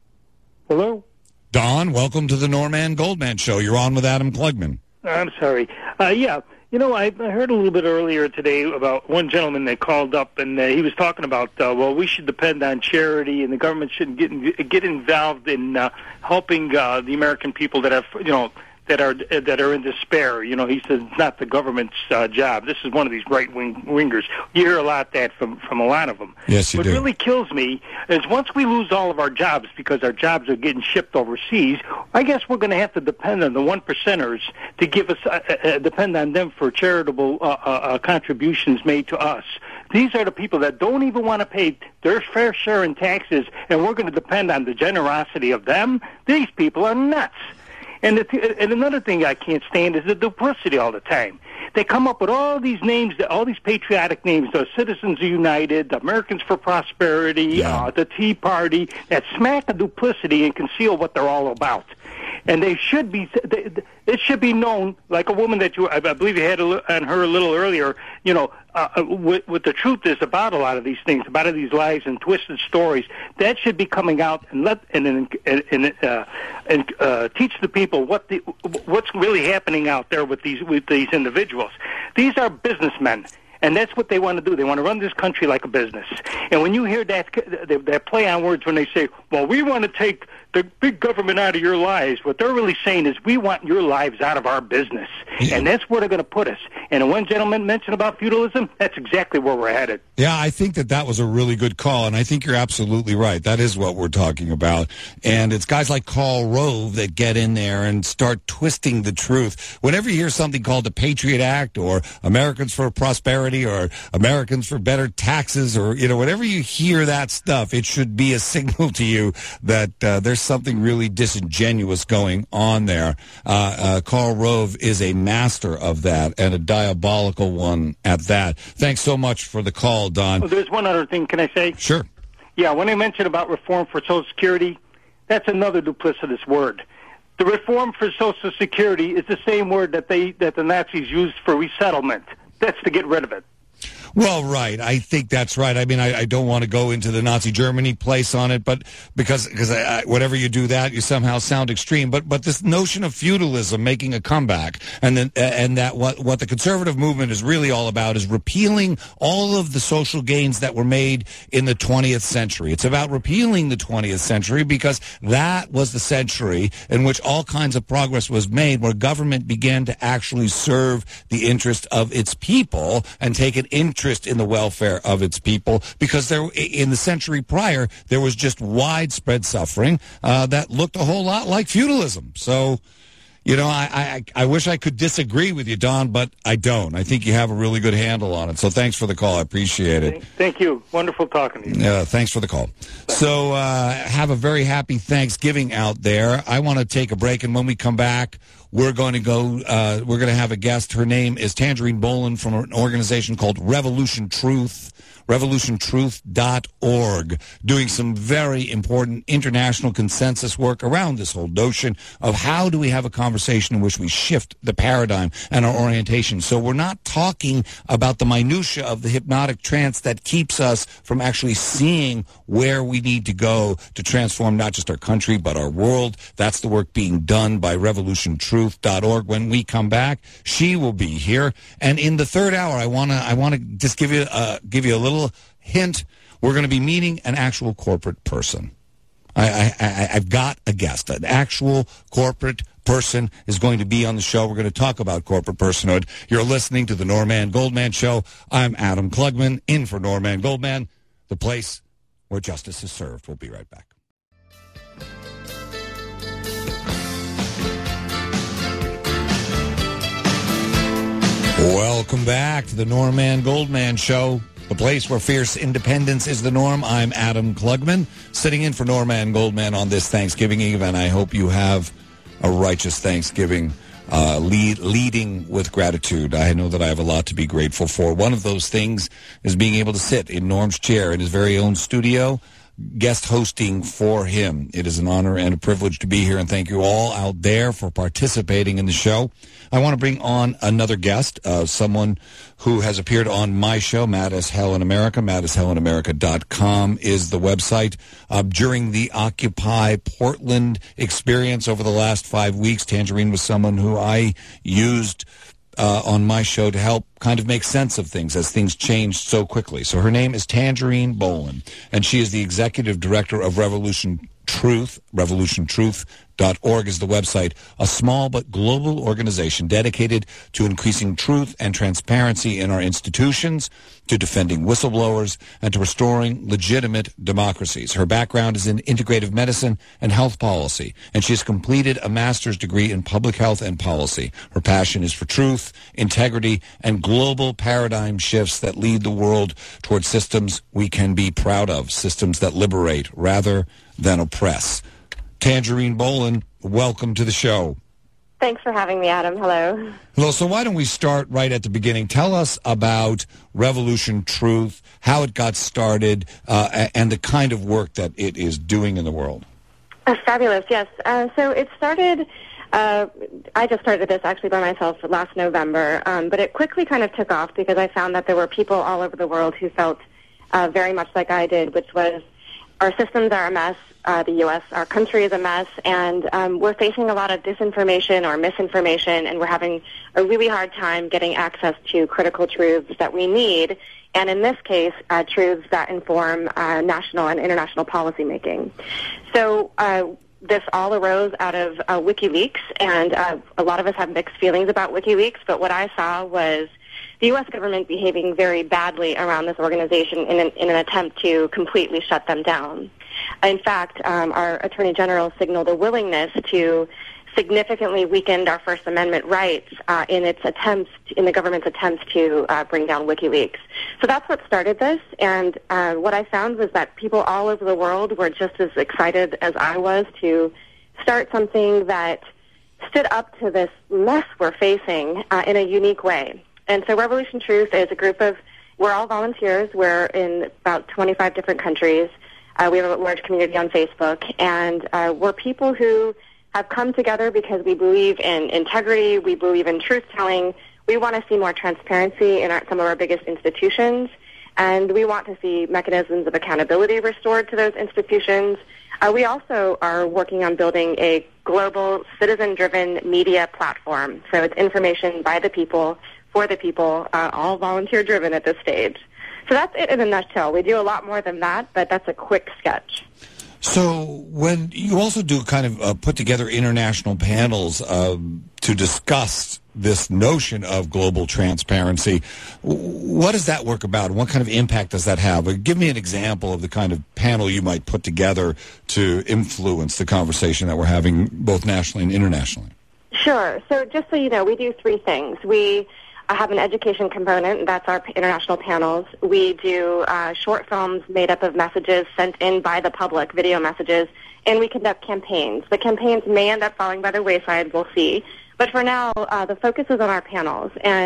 Hello? Don, welcome to the Norman Goldman Show. You're on with Adam Klugman. I'm sorry. Uh, yeah, you know, I, I heard a little bit earlier today about one gentleman that called up, and uh, he was talking about, uh, well, we should depend on charity, and the government shouldn't get in, get involved in uh, helping uh, the American people that have, you know, that are that are in despair. You know, he says it's not the government's uh, job. This is one of these right wing wingers. You hear a lot of that from from a lot of them. Yes, you what do. really kills me is once we lose all of our jobs because our jobs are getting shipped overseas, I guess we're going to have to depend on the one percenters to give us uh, uh, depend on them for charitable uh, uh, contributions made to us. These are the people that don't even want to pay their fair share in taxes, and we're going to depend on the generosity of them. These people are nuts. And, the th- and another thing I can't stand is the duplicity all the time. They come up with all these names, all these patriotic names, the Citizens United, the Americans for Prosperity, Yeah. uh, the Tea Party, that smack of duplicity and conceal what they're all about. And they should be, they, it should be known, like a woman that you, I believe you had on her a little earlier, you know, uh, what, what the truth is about a lot of these things, about these lies and twisted stories, that should be coming out and let and and, and, uh, and uh, teach the people what the what's really happening out there with these with these individuals. These are businessmen. And that's what they want to do. They want to run this country like a business. And when you hear that that play on words when they say, well, we want to take the big government out of your lives, what they're really saying is we want your lives out of our business. And that's where they're going to put us. And one gentleman mentioned about feudalism, that's exactly where we're headed. Yeah, I think that that was a really good call, and I think you're absolutely right. That is what we're talking about. And it's guys like Karl Rove that get in there and start twisting the truth. Whenever you hear something called the Patriot Act or Americans for Prosperity or Americans for better taxes or, you know, whenever you hear that stuff, it should be a signal to you that uh, there's something really disingenuous going on there. Uh, uh, Karl Rove is a master of that and a diabolical one at that. Thanks so much for the call, Don. Well, there's one other thing, can I say? Sure. Yeah, when I mentioned about reform for Social Security, that's another duplicitous word. The reform for Social Security is the same word that they that the Nazis used for resettlement. That's to get rid of it. Well, right. I think that's right. I mean, I, I don't want to go into the Nazi Germany place on it, but because because I, I, whenever you do that, you somehow sound extreme. But but this notion of feudalism making a comeback, and then and that what what the conservative movement is really all about is repealing all of the social gains that were made in the twentieth century. It's about repealing the twentieth century because that was the century in which all kinds of progress was made, where government began to actually serve the interest of its people and take an interest in the welfare of its people, because there, in the century prior, there was just widespread suffering uh, that looked a whole lot like feudalism. So, you know, I, I I wish I could disagree with you, Don, but I don't. I think you have a really good handle on it. So thanks for the call. I appreciate it. Thank you. Wonderful talking to you. Uh, thanks for the call. So uh, have a very happy Thanksgiving out there. I want to take a break, and when we come back, we're going to go, uh, we're going to have a guest. Her name is Tangerine Boland from an organization called Revolution Truth. revolution truth dot org, doing some very important international consensus work around this whole notion of how do we have a conversation in which we shift the paradigm and our orientation. So we're not talking about the minutia of the hypnotic trance that keeps us from actually seeing where we need to go to transform not just our country, but our world. That's the work being done by revolution truth dot org. When we come back, she will be here. And in the third hour, I want to I want to just give you, uh, give you a little hint. We're going to be meeting an actual corporate person. I, I, I've got a guest. An actual corporate person is going to be on the show. We're going to talk about corporate personhood. You're listening to the Norman Goldman Show. I'm Adam Klugman, in for Norman Goldman, the place where justice is served. We'll be right back. Welcome back to the Norman Goldman Show, the place where fierce independence is the norm. I'm Adam Klugman, sitting in for Norman Goldman on this Thanksgiving Eve, and I hope you have a righteous Thanksgiving, uh, lead, leading with gratitude. I know that I have a lot to be grateful for. One of those things is being able to sit in Norm's chair in his very own studio, guest hosting for him. It is an honor and a privilege to be here, and thank you all out there for participating in the show. I want to bring on another guest, uh, someone who has appeared on my show, Mad as Hell in America. mad as hell in america dot com is the website. Uh, during the Occupy Portland experience over the last five weeks, Tangerine was someone who I used Uh, on my show to help kind of make sense of things as things changed so quickly. So her name is Tangerine Boland, and she is the executive director of Revolution Truth. revolution truth dot org is the website, a small but global organization dedicated to increasing truth and transparency in our institutions, to defending whistleblowers, and to restoring legitimate democracies. Her background is in integrative medicine and health policy, and she has completed a master's degree in public health and policy. Her passion is for truth, integrity, and global paradigm shifts that lead the world towards systems we can be proud of, systems that liberate rather than oppress. Tangerine Boland, welcome to the show. Thanks for having me, Adam. Hello. Hello. So why don't we start right at the beginning? Tell us about Revolution Truth, how it got started, uh, and the kind of work that it is doing in the world. Uh, fabulous, yes. Uh, so it started, uh, I just started this actually by myself last November, um, but it quickly kind of took off because I found that there were people all over the world who felt uh, very much like I did, which was our systems are a mess. Uh, the U S, our country is a mess, and um, we're facing a lot of disinformation or misinformation, and we're having a really hard time getting access to critical truths that we need, and in this case, uh, truths that inform uh, national and international policymaking. So uh, this all arose out of uh, WikiLeaks, and uh, a lot of us have mixed feelings about WikiLeaks, but what I saw was the U S government behaving very badly around this organization in an, in an attempt to completely shut them down. In fact, um, our Attorney General signaled a willingness to significantly weaken our First Amendment rights uh, in its attempts, in the government's attempts to uh, bring down WikiLeaks. So that's what started this, and uh, what I found was that people all over the world were just as excited as I was to start something that stood up to this mess we're facing uh, in a unique way. And so Revolution Truth is a group of, we're all volunteers. We're in about twenty-five different countries. Uh, we have a large community on Facebook, and uh, we're people who have come together because we believe in integrity, we believe in truth-telling, we want to see more transparency in our, some of our biggest institutions, and we want to see mechanisms of accountability restored to those institutions. Uh, we also are working on building a global citizen-driven media platform, so it's information by the people, for the people, uh, all volunteer-driven at this stage. So that's it in a nutshell. We do a lot more than that, but that's a quick sketch. So when you also do kind of uh, put together international panels um, to discuss this notion of global transparency, what does that work about? What kind of impact does that have? Give me an example of the kind of panel you might put together to influence the conversation that we're having both nationally and internationally. Sure. So just so you know, we do three things. We I have an education component, and that's our international panels. We do uh, short films made up of messages sent in by the public, video messages, and we conduct campaigns. The campaigns may end up falling by the wayside, we'll see. But for now, uh, the focus is on our panels. And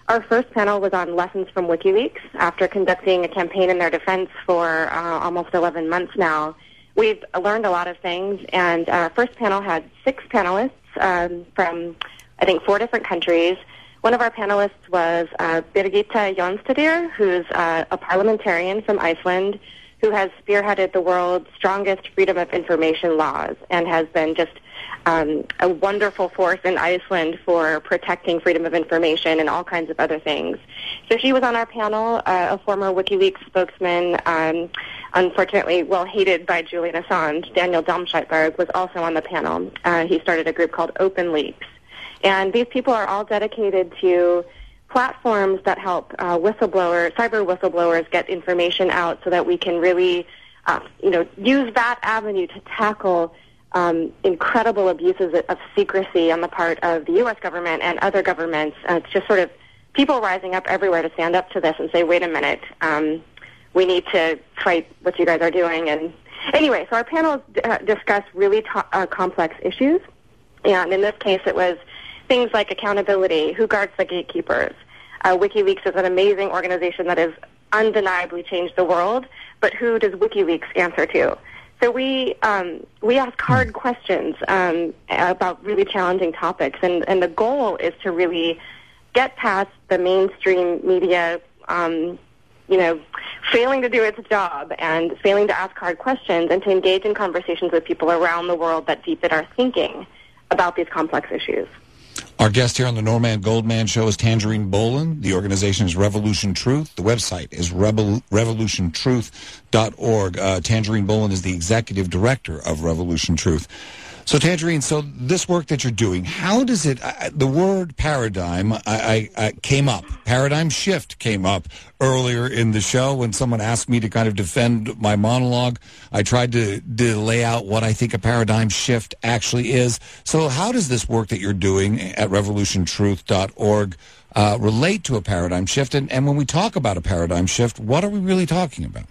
Our first panel was on lessons from WikiLeaks. After conducting a campaign in their defense for uh, almost eleven months now, we've learned a lot of things, and our first panel had six panelists um, from, I think, four different countries. One of our panelists was uh, Birgitta Jónsdóttir, who's uh, a parliamentarian from Iceland, who has spearheaded the world's strongest freedom of information laws and has been just um, a wonderful force in Iceland for protecting freedom of information and all kinds of other things. So she was on our panel, uh, a former WikiLeaks spokesman, um, unfortunately well hated by Julian Assange. Daniel Domscheit-Berg was also on the panel. Uh, he started a group called OpenLeaks. And these people are all dedicated to platforms that help uh, whistleblowers, cyber whistleblowers, get information out so that we can really, uh, you know, use that avenue to tackle um, incredible abuses of secrecy on the part of the U S government and other governments. Uh, it's just sort of people rising up everywhere to stand up to this and say, wait a minute, um, we need to fight what you guys are doing. And anyway, so our panels uh, discuss really to- uh, complex issues. And in this case, it was things like accountability, who guards the gatekeepers. Uh, WikiLeaks is an amazing organization that has undeniably changed the world, but who does WikiLeaks answer to? So we um, we ask hard questions um, about really challenging topics, and, and the goal is to really get past the mainstream media, um, you know, failing to do its job and failing to ask hard questions, and to engage in conversations with people around the world that deepen our thinking about these complex issues. Our guest here on the Norman Goldman Show is Tangerine Boland. The organization is Revolution Truth. The website is rebel, revolution truth dot org. Uh, Tangerine Boland is the executive director of Revolution Truth. So, Tangerine, so this work that you're doing, how does it, uh, the word paradigm I, I, I came up, paradigm shift came up earlier in the show when someone asked me to kind of defend my monologue. I tried to, to lay out what I think a paradigm shift actually is. So how does this work that you're doing at revolution truth dot org uh, relate to a paradigm shift? And, and when we talk about a paradigm shift, what are we really talking about?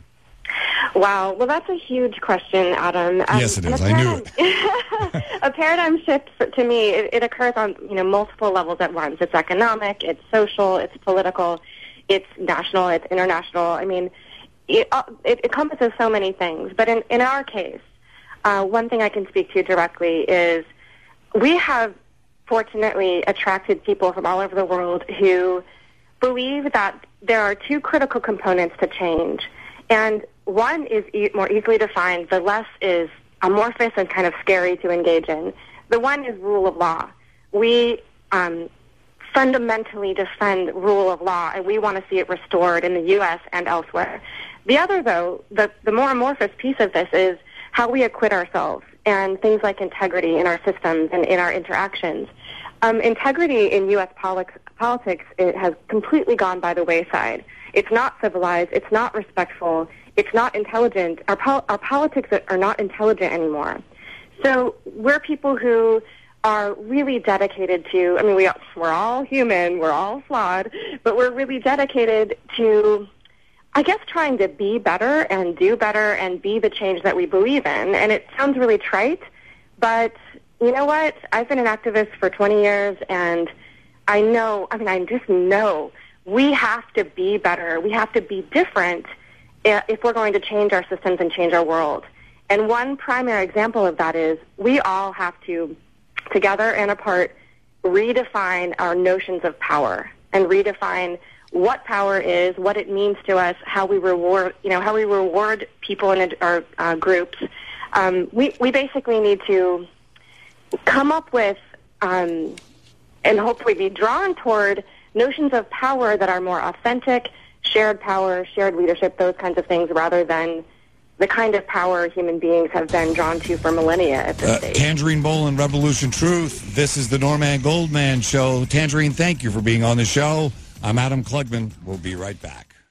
Wow. Well, that's a huge question, Adam. Um, yes, it is. I knew it. A paradigm shift, for, to me, it, it occurs on you know multiple levels at once. It's economic, it's social, it's political, it's national, it's international. I mean, it, uh, it encompasses so many things. But in, in our case, uh, one thing I can speak to directly is we have fortunately attracted people from all over the world who believe that there are two critical components to change. And one is e- more easily defined. The less is amorphous and kind of scary to engage in. The one is rule of law. We um, fundamentally defend rule of law, and we want to see it restored in the U S and elsewhere. The other, though, the, the more amorphous piece of this is how we acquit ourselves and things like integrity in our systems and in our interactions. Um, integrity in U S politics, politics it has completely gone by the wayside. It's not civilized. It's not respectful. It's not intelligent. Our, pol- our politics are not intelligent anymore. So we're people who are really dedicated to, I mean, we, we're all human, we're all flawed, but we're really dedicated to, I guess, trying to be better and do better and be the change that we believe in. And it sounds really trite, but you know what? I've been an activist for twenty years, and I know, I mean, I just know we have to be better. We have to be different if we're going to change our systems and change our world. And one primary example of that is we all have to, together and apart, redefine our notions of power and redefine what power is, what it means to us, how we reward, you know, how we reward people in our uh, groups. Um, we, we basically need to come up with um, and hopefully be drawn toward notions of power that are more authentic, shared power, shared leadership, those kinds of things, rather than the kind of power human beings have been drawn to for millennia at this uh, stage. Tangerine Boland, Revolution Truth. This is the Norman Goldman Show. Tangerine, thank you for being on the show. I'm Adam Klugman. We'll be right back.